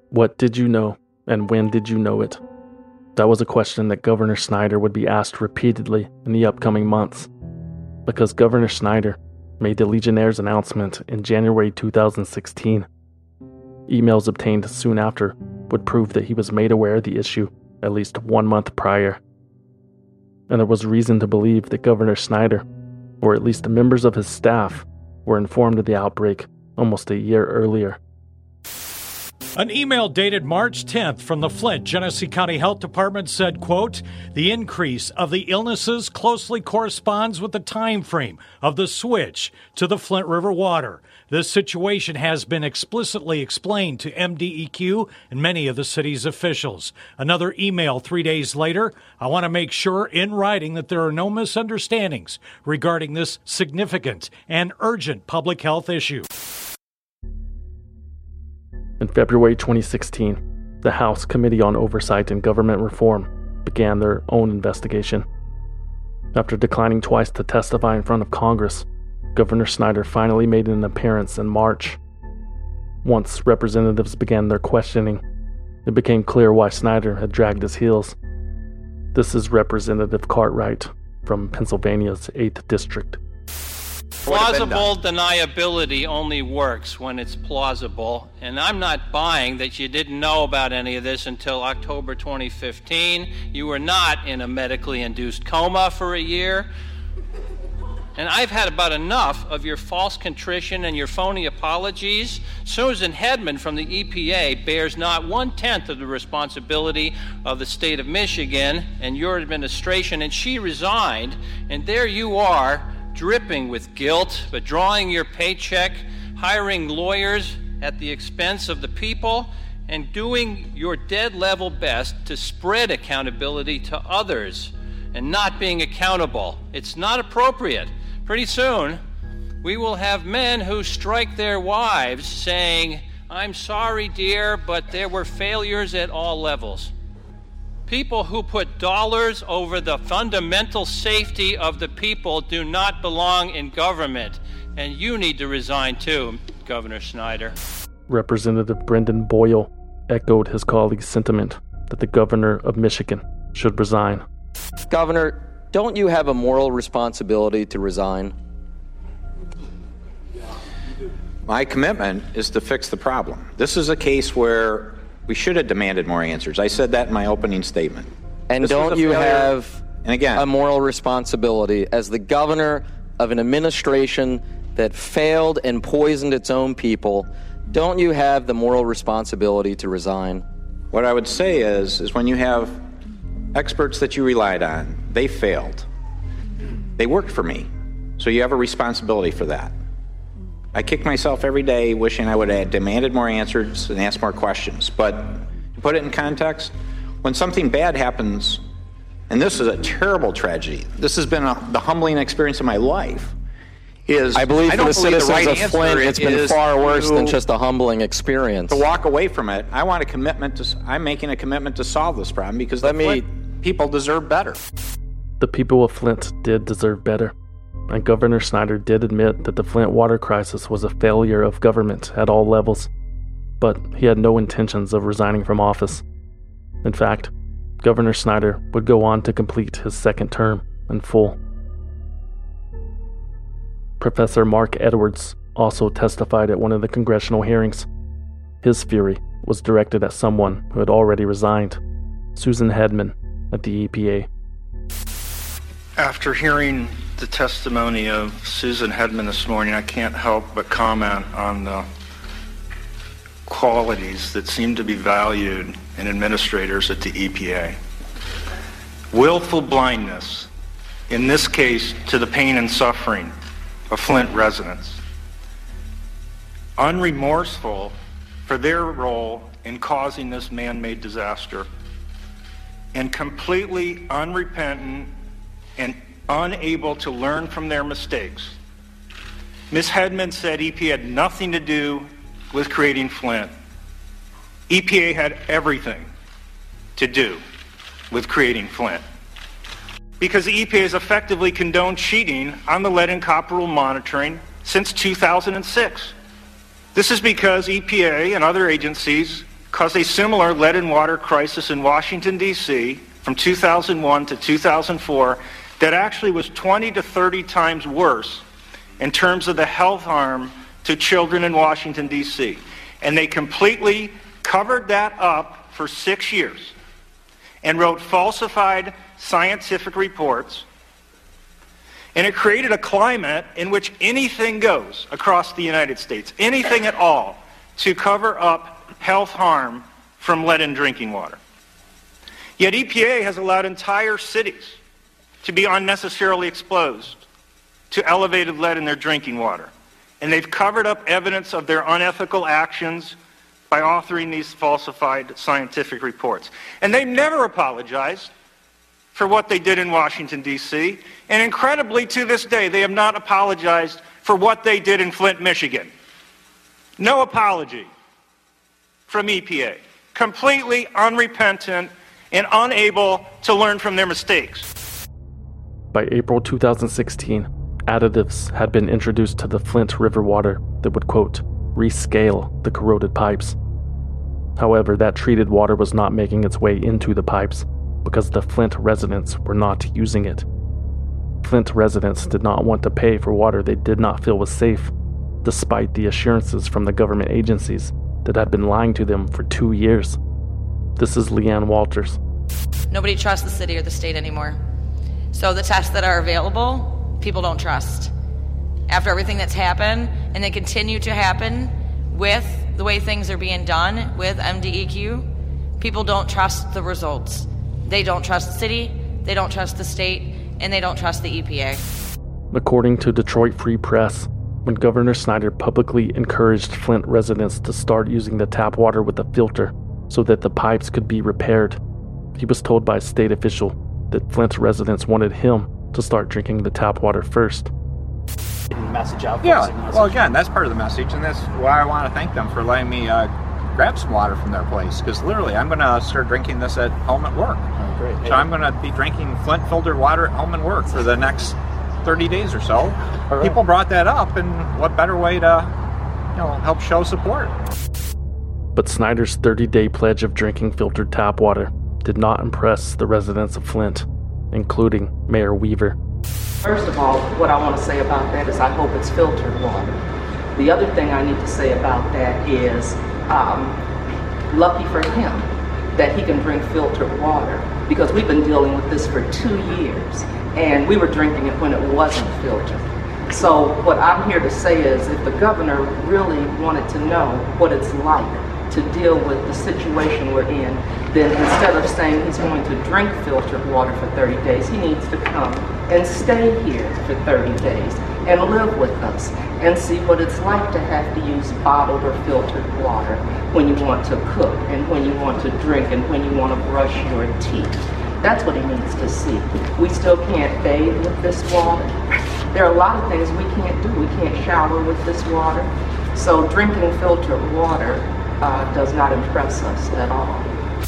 What did you know, and when did you know it? That was a question that Governor Snyder would be asked repeatedly in the upcoming months, because Governor Snyder made the Legionnaire's announcement in January two thousand sixteen. Emails obtained soon after would prove that he was made aware of the issue at least one month prior. And there was reason to believe that Governor Snyder, or at least members of his staff, were informed of the outbreak almost a year earlier. An email dated March tenth from the Flint Genesee County Health Department said, quote, the increase of the illnesses closely corresponds with the time frame of the switch to the Flint River water. This situation has been explicitly explained to M D E Q and many of the city's officials. Another email three days later, I want to make sure in writing that there are no misunderstandings regarding this significant and urgent public health issue. In February twenty sixteen, the House Committee on Oversight and Government Reform began their own investigation. After declining twice to testify in front of Congress, Governor Snyder finally made an appearance in March. Once representatives began their questioning, it became clear why Snyder had dragged his heels. This is Representative Cartwright from Pennsylvania's eighth District. Plausible deniability only works when it's plausible, and I'm not buying that you didn't know about any of this until October twenty fifteen. You were not in a medically induced coma for a year. And I've had about enough of your false contrition and your phony apologies. Susan Hedman from the E P A bears not one-tenth of the responsibility of the state of Michigan and your administration, and she resigned, and there you are, dripping with guilt, but drawing your paycheck, hiring lawyers at the expense of the people, and doing your dead-level best to spread accountability to others and not being accountable. It's not appropriate. Pretty soon, we will have men who strike their wives saying, I'm sorry, dear, but there were failures at all levels. People who put dollars over the fundamental safety of the people do not belong in government. And you need to resign too, Governor Snyder. Representative Brendan Boyle echoed his colleague's sentiment that the governor of Michigan should resign. Governor, don't you have a moral responsibility to resign? My commitment is to fix the problem. This is a case where we should have demanded more answers. I said that in my opening statement. And This don't was a you failure. have And again, a moral responsibility as the governor of an administration that failed and poisoned its own people? Don't you have the moral responsibility to resign? What I would say is, is when you have experts that you relied on, they failed. They worked for me, so you have a responsibility for that. I kick myself every day wishing I would have demanded more answers and asked more questions. But to put it in context, when something bad happens, and this is a terrible tragedy, this has been a, the humbling experience of my life, is I believe I for don't the believe citizens the right of answer Flint, it's been is far worse to- than just a humbling experience. to walk away from it. I want a commitment to, I'm making a commitment to solve this problem because Let the me- Flint people deserve better. The people of Flint did deserve better, and Governor Snyder did admit that the Flint water crisis was a failure of government at all levels, but he had no intentions of resigning from office. In fact, Governor Snyder would go on to complete his second term in full. Professor Mark Edwards also testified at one of the congressional hearings. His fury was directed at someone who had already resigned, Susan Hedman at the E P A. After hearing the testimony of Susan Hedman this morning, I can't help but comment on the qualities that seem to be valued in administrators at the E P A. Willful blindness, in this case to the pain and suffering of Flint residents. Unremorseful for their role in causing this man-made disaster. And completely unrepentant and unable to learn from their mistakes. Miz Hedman said E P A had nothing to do with creating Flint. E P A had everything to do with creating Flint. Because the E P A has effectively condoned cheating on the lead and copper rule monitoring since two thousand six. This is because E P A and other agencies caused a similar lead and water crisis in Washington, D C from two thousand one to two thousand four that actually was twenty to thirty times worse in terms of the health harm to children in Washington, D C. And they completely covered that up for six years and wrote falsified scientific reports. And it created a climate in which anything goes across the United States, anything at all, to cover up health harm from lead in drinking water. Yet E P A has allowed entire cities to be unnecessarily exposed to elevated lead in their drinking water. And they've covered up evidence of their unethical actions by authoring these falsified scientific reports. And they've never apologized for what they did in Washington, D C, and incredibly, to this day, they have not apologized for what they did in Flint, Michigan. No apology from E P A. Completely unrepentant and unable to learn from their mistakes. By April two thousand sixteen, additives had been introduced to the Flint River water that would, quote, rescale the corroded pipes. However, that treated water was not making its way into the pipes because the Flint residents were not using it. Flint residents did not want to pay for water they did not feel was safe, despite the assurances from the government agencies that had been lying to them for two years. This is Leanne Walters. Nobody trusts the city or the state anymore. So the tests that are available, people don't trust. After everything that's happened, and they continue to happen with the way things are being done with M D E Q, people don't trust the results. They don't trust the city, they don't trust the state, and they don't trust the E P A. According to Detroit Free Press, when Governor Snyder publicly encouraged Flint residents to start using the tap water with a filter so that the pipes could be repaired, he was told by a state official that Flint residents wanted him to start drinking the tap water first. Message out. Yeah, well, again, that's part of the message, and that's why I want to thank them for letting me uh, grab some water from their place, because literally I'm going to start drinking this at home at work. Oh, great. So I'm going to be drinking Flint filtered water at home and work for the next thirty days or so. Right. People brought that up, and what better way to, you know, help show support. But Snyder's thirty-day pledge of drinking filtered tap water did not impress the residents of Flint, including Mayor Weaver. First of all, what I want to say about that is I hope it's filtered water. The other thing I need to say about that is um, lucky for him that he can drink filtered water, because we've been dealing with this for two years and we were drinking it when it wasn't filtered. So what I'm here to say is if the governor really wanted to know what it's like to deal with the situation we're in, then instead of saying he's going to drink filtered water for thirty days, he needs to come and stay here for thirty days and live with us and see what it's like to have to use bottled or filtered water when you want to cook and when you want to drink and when you want to brush your teeth. That's what he needs to see. We still can't bathe with this water. There are a lot of things we can't do. We can't shower with this water. So drinking filtered water uh, does not impress us at all.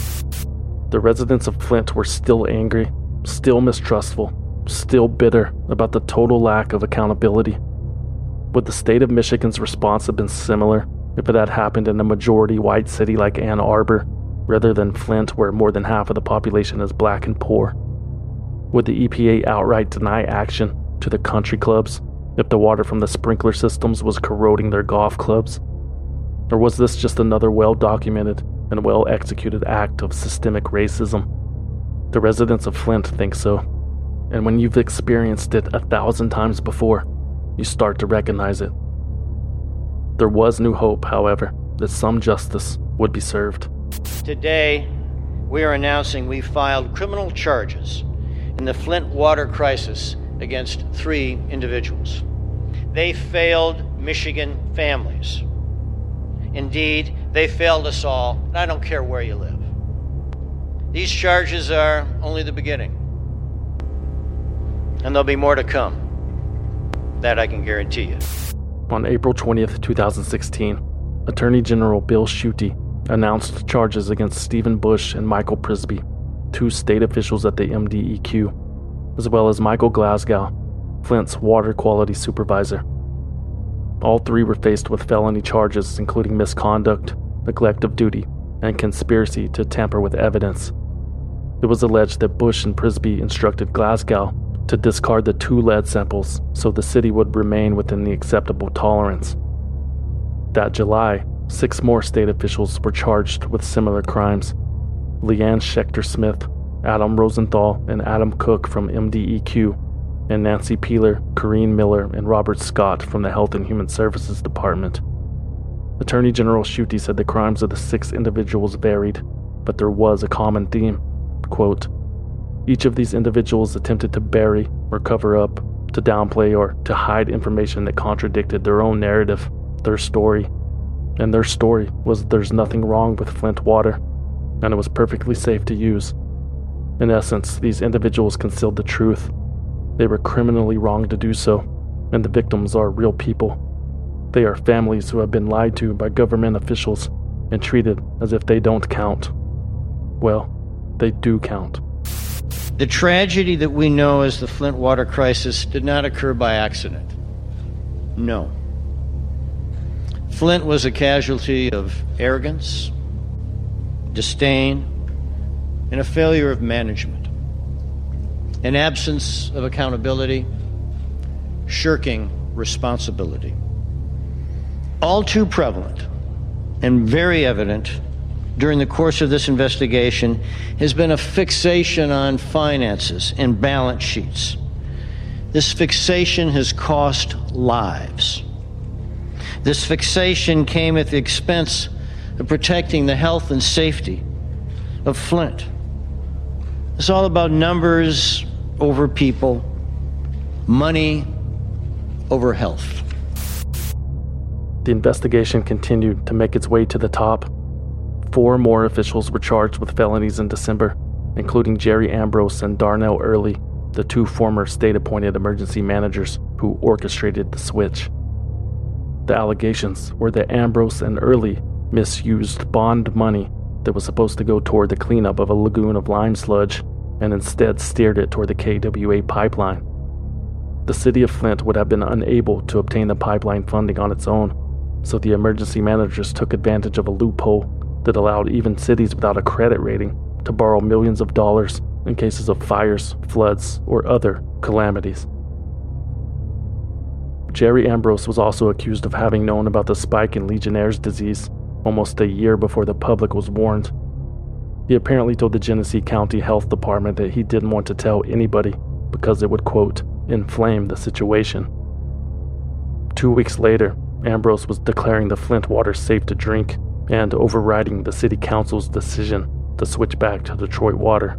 The residents of Flint were still angry, still mistrustful, still bitter about the total lack of accountability. Would the state of Michigan's response have been similar if it had happened in a majority white city like Ann Arbor, rather than Flint, where more than half of the population is black and poor? Would the E P A outright deny action to the country clubs if the water from the sprinkler systems was corroding their golf clubs? Or was this just another well-documented and well-executed act of systemic racism? The residents of Flint think so. And when you've experienced it a thousand times before, you start to recognize it. There was new hope, however, that some justice would be served. Today, we are announcing we filed criminal charges in the Flint water crisis against three individuals. They failed Michigan families. Indeed, they failed us all, and I don't care where you live. These charges are only the beginning. And there'll be more to come. That I can guarantee you. On April twentieth, twenty sixteen, Attorney General Bill Schuette announced charges against Stephen Bush and Michael Prisby, two state officials at the M D E Q, as well as Michael Glasgow, Flint's water quality supervisor. All three were faced with felony charges including misconduct, neglect of duty, and conspiracy to tamper with evidence. It was alleged that Bush and Prisby instructed Glasgow to discard the two lead samples so the city would remain within the acceptable tolerance. That July, six more state officials were charged with similar crimes. Leanne Schechter Smith, Adam Rosenthal, and Adam Cook from M D E Q, and Nancy Peeler, Corrine Miller, and Robert Scott from the Health and Human Services Department. Attorney General Schuette said the crimes of the six individuals varied, but there was a common theme. Quote, each of these individuals attempted to bury or cover up, to downplay or to hide information that contradicted their own narrative, their story. And their story was there's nothing wrong with Flint water, and it was perfectly safe to use. In essence, these individuals concealed the truth. They were criminally wrong to do so, and the victims are real people. They are families who have been lied to by government officials and treated as if they don't count. Well, they do count. The tragedy that we know as the Flint water crisis did not occur by accident. No. Flint was a casualty of arrogance, disdain, and a failure of management. An absence of accountability, shirking responsibility. All too prevalent and very evident during the course of this investigation has been a fixation on finances and balance sheets. This fixation has cost lives. This fixation came at the expense of protecting the health and safety of Flint. It's all about numbers over people, money over health. The investigation continued to make its way to the top. Four more officials were charged with felonies in December, including Jerry Ambrose and Darnell Early, the two former state-appointed emergency managers who orchestrated the switch. The allegations were that Ambrose and Early misused bond money that was supposed to go toward the cleanup of a lagoon of lime sludge and instead steered it toward the K W A pipeline. The city of Flint would have been unable to obtain the pipeline funding on its own, so the emergency managers took advantage of a loophole that allowed even cities without a credit rating to borrow millions of dollars in cases of fires, floods, or other calamities. Jerry Ambrose was also accused of having known about the spike in Legionnaire's disease almost a year before the public was warned. He apparently told the Genesee County Health Department that he didn't want to tell anybody because it would, quote, inflame the situation. Two weeks later, Ambrose was declaring the Flint water safe to drink and overriding the city council's decision to switch back to Detroit water.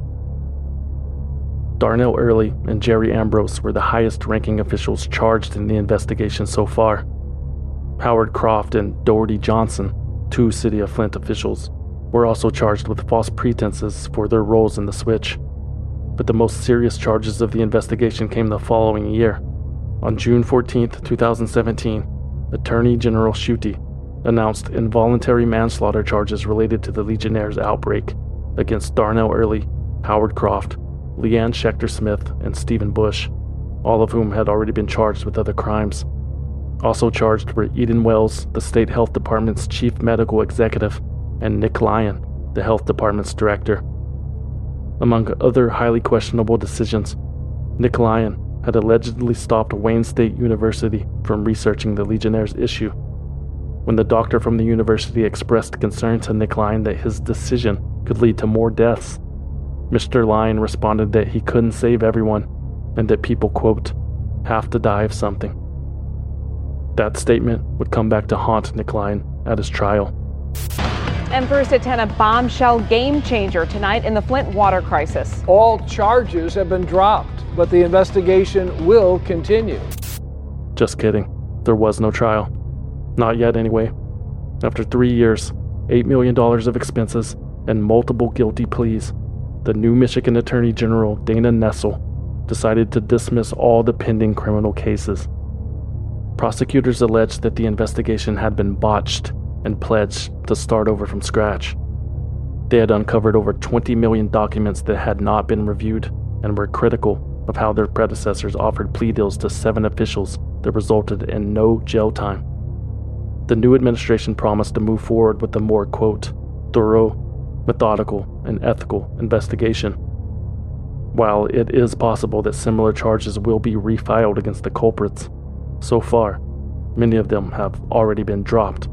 Darnell Early and Jerry Ambrose were the highest-ranking officials charged in the investigation so far. Howard Croft and Doherty Johnson, two City of Flint officials, were also charged with false pretenses for their roles in the switch. But the most serious charges of the investigation came the following year. On June fourteenth, twenty seventeen, Attorney General Schuette announced involuntary manslaughter charges related to the Legionnaire's outbreak against Darnell Early, Howard Croft, Leanne Schechter Smith, and Stephen Bush, all of whom had already been charged with other crimes. Also charged were Eden Wells, the state health department's chief medical executive, and Nick Lyon, the health department's director. Among other highly questionable decisions, Nick Lyon had allegedly stopped Wayne State University from researching the Legionnaire's issue. When the doctor from the university expressed concern to Nick Lyon that his decision could lead to more deaths, Mister Lyon responded that he couldn't save everyone and that people, quote, have to die of something. That statement would come back to haunt Nick Lyon at his trial. And first at ten, a bombshell game changer tonight in the Flint water crisis. All charges have been dropped, but the investigation will continue. Just kidding. There was no trial. Not yet, anyway. After three years, eight million dollars of expenses, and multiple guilty pleas, the new Michigan Attorney General, Dana Nessel, decided to dismiss all the pending criminal cases. Prosecutors alleged that the investigation had been botched and pledged to start over from scratch. They had uncovered over twenty million documents that had not been reviewed and were critical of how their predecessors offered plea deals to seven officials that resulted in no jail time. The new administration promised to move forward with a more, quote, thorough, methodical, and ethical investigation. While it is possible that similar charges will be refiled against the culprits, so far, many of them have already been dropped.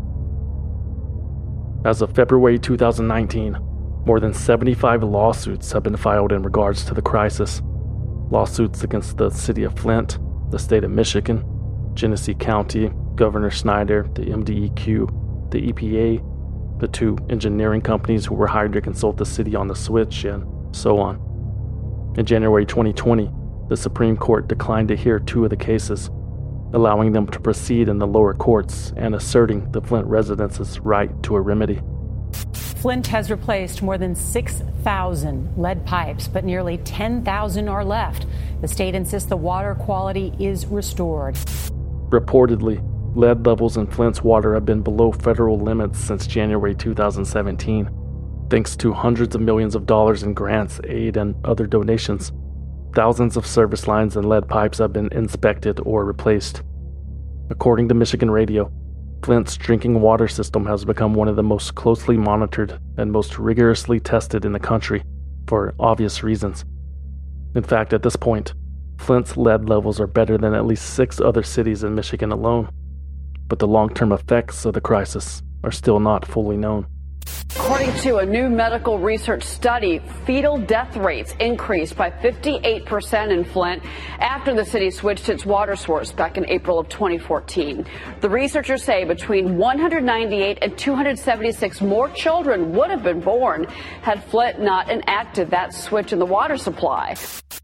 As of February two thousand nineteen, more than seventy-five lawsuits have been filed in regards to the crisis. Lawsuits against the city of Flint, the state of Michigan, Genesee County, Governor Snyder, the M D E Q, the E P A, the two engineering companies who were hired to consult the city on the switch, and so on. In January twenty twenty, the Supreme Court declined to hear two of the cases, allowing them to proceed in the lower courts and asserting the Flint residents' right to a remedy. Flint has replaced more than six thousand lead pipes, but nearly ten thousand are left. The state insists the water quality is restored. Reportedly, lead levels in Flint's water have been below federal limits since January two thousand seventeen, thanks to hundreds of millions of dollars in grants, aid, and other donations. Thousands of service lines and lead pipes have been inspected or replaced. According to Michigan Radio, Flint's drinking water system has become one of the most closely monitored and most rigorously tested in the country, for obvious reasons. In fact, at this point, Flint's lead levels are better than at least six other cities in Michigan alone. But the long-term effects of the crisis are still not fully known. According to a new medical research study, fetal death rates increased by fifty-eight percent in Flint after the city switched its water source back in April of twenty fourteen. The researchers say between one hundred ninety-eight and two hundred seventy-six more children would have been born had Flint not enacted that switch in the water supply.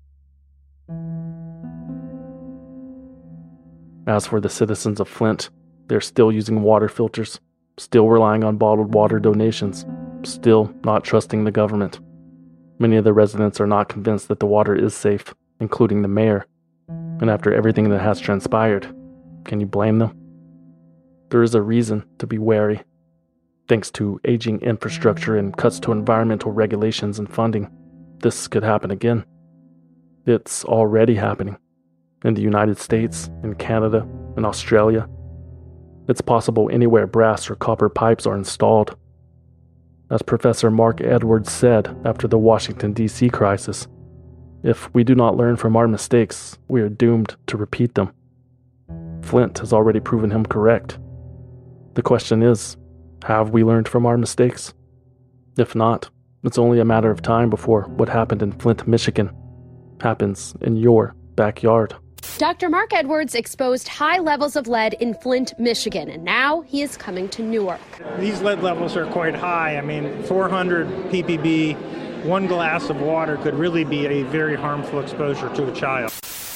As for the citizens of Flint, they're still using water filters, still relying on bottled water donations, still not trusting the government. Many of the residents are not convinced that the water is safe, including the mayor. And after everything that has transpired, can you blame them? There is a reason to be wary. Thanks to aging infrastructure and cuts to environmental regulations and funding, this could happen again. It's already happening. In the United States, in Canada, in Australia. It's possible anywhere brass or copper pipes are installed. As Professor Mark Edwards said after the Washington, D C crisis, if we do not learn from our mistakes, we are doomed to repeat them. Flint has already proven him correct. The question is, have we learned from our mistakes? If not, it's only a matter of time before what happened in Flint, Michigan, happens in your backyard. Doctor Mark Edwards exposed high levels of lead in Flint, Michigan, and now he is coming to Newark. These lead levels are quite high. I mean, four hundred P P B, one glass of water could really be a very harmful exposure to a child.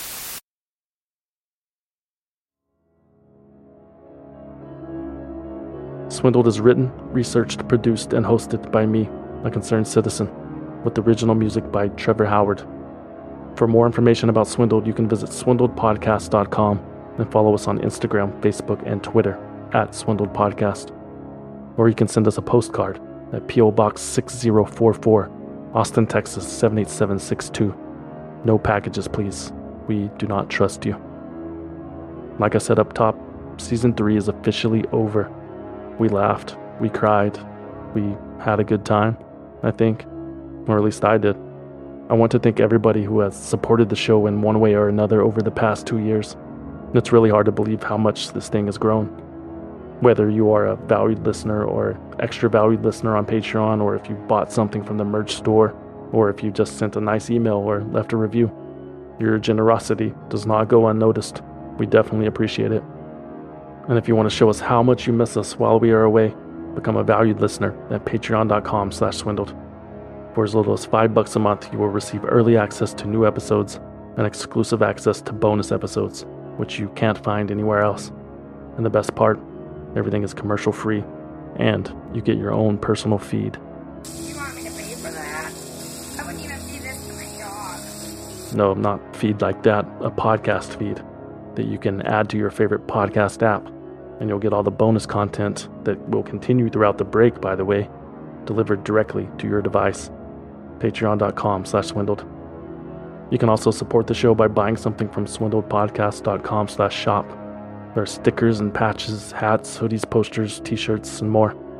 Swindled is written, researched, produced, and hosted by me, a concerned citizen, with original music by Trevor Howard. For more information about Swindled, you can visit swindled podcast dot com and follow us on Instagram, Facebook, and Twitter at Swindled Podcast. Or you can send us a postcard at P O Box six zero four four, Austin, Texas seven eight seven six two. No packages, please. We do not trust you. Like I said up top, Season three is officially over. We laughed, we cried, we had a good time, I think. Or at least I did. I want to thank everybody who has supported the show in one way or another over the past two years. It's really hard to believe how much this thing has grown. Whether you are a valued listener or extra valued listener on Patreon, or if you bought something from the merch store, or if you just sent a nice email or left a review, your generosity does not go unnoticed. We definitely appreciate it. And if you want to show us how much you miss us while we are away, become a valued listener at patreon dot com slash swindled. For as little as five bucks a month, you will receive early access to new episodes and exclusive access to bonus episodes, which you can't find anywhere else. And the best part, everything is commercial free, and you get your own personal feed. You want me to pay for that? I wouldn't even feed this to my dog. No, not feed like that, a podcast feed that you can add to your favorite podcast app, and you'll get all the bonus content that will continue throughout the break, by the way, delivered directly to your device. patreon dot com slash swindled. You can also support the show by buying something from swindled podcast dot com slash shop. There are stickers and patches, hats, hoodies, posters, t-shirts, and more.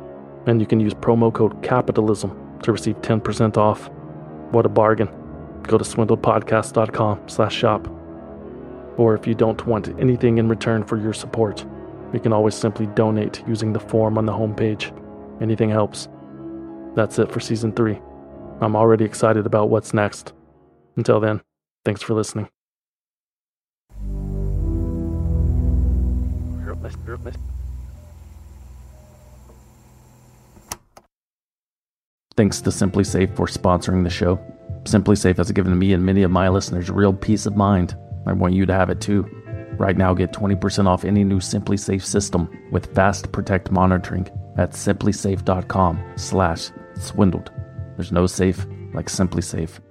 And you can use promo code CAPITALISM to receive ten percent off. What a bargain. Go to swindledpodcast.com slash shop. Or if you don't want anything in return for your support, you can always simply donate using the form on the homepage. Anything helps. That's it for Season three. I'm already excited about what's next. Until then, thanks for listening. Thanks to SimpliSafe for sponsoring the show. SimpliSafe has given me and many of my listeners real peace of mind. I want you to have it too. Right now, get twenty percent off any new SimpliSafe system with Fast Protect monitoring at simplysafe.com slash swindled. There's no safe like SimpliSafe.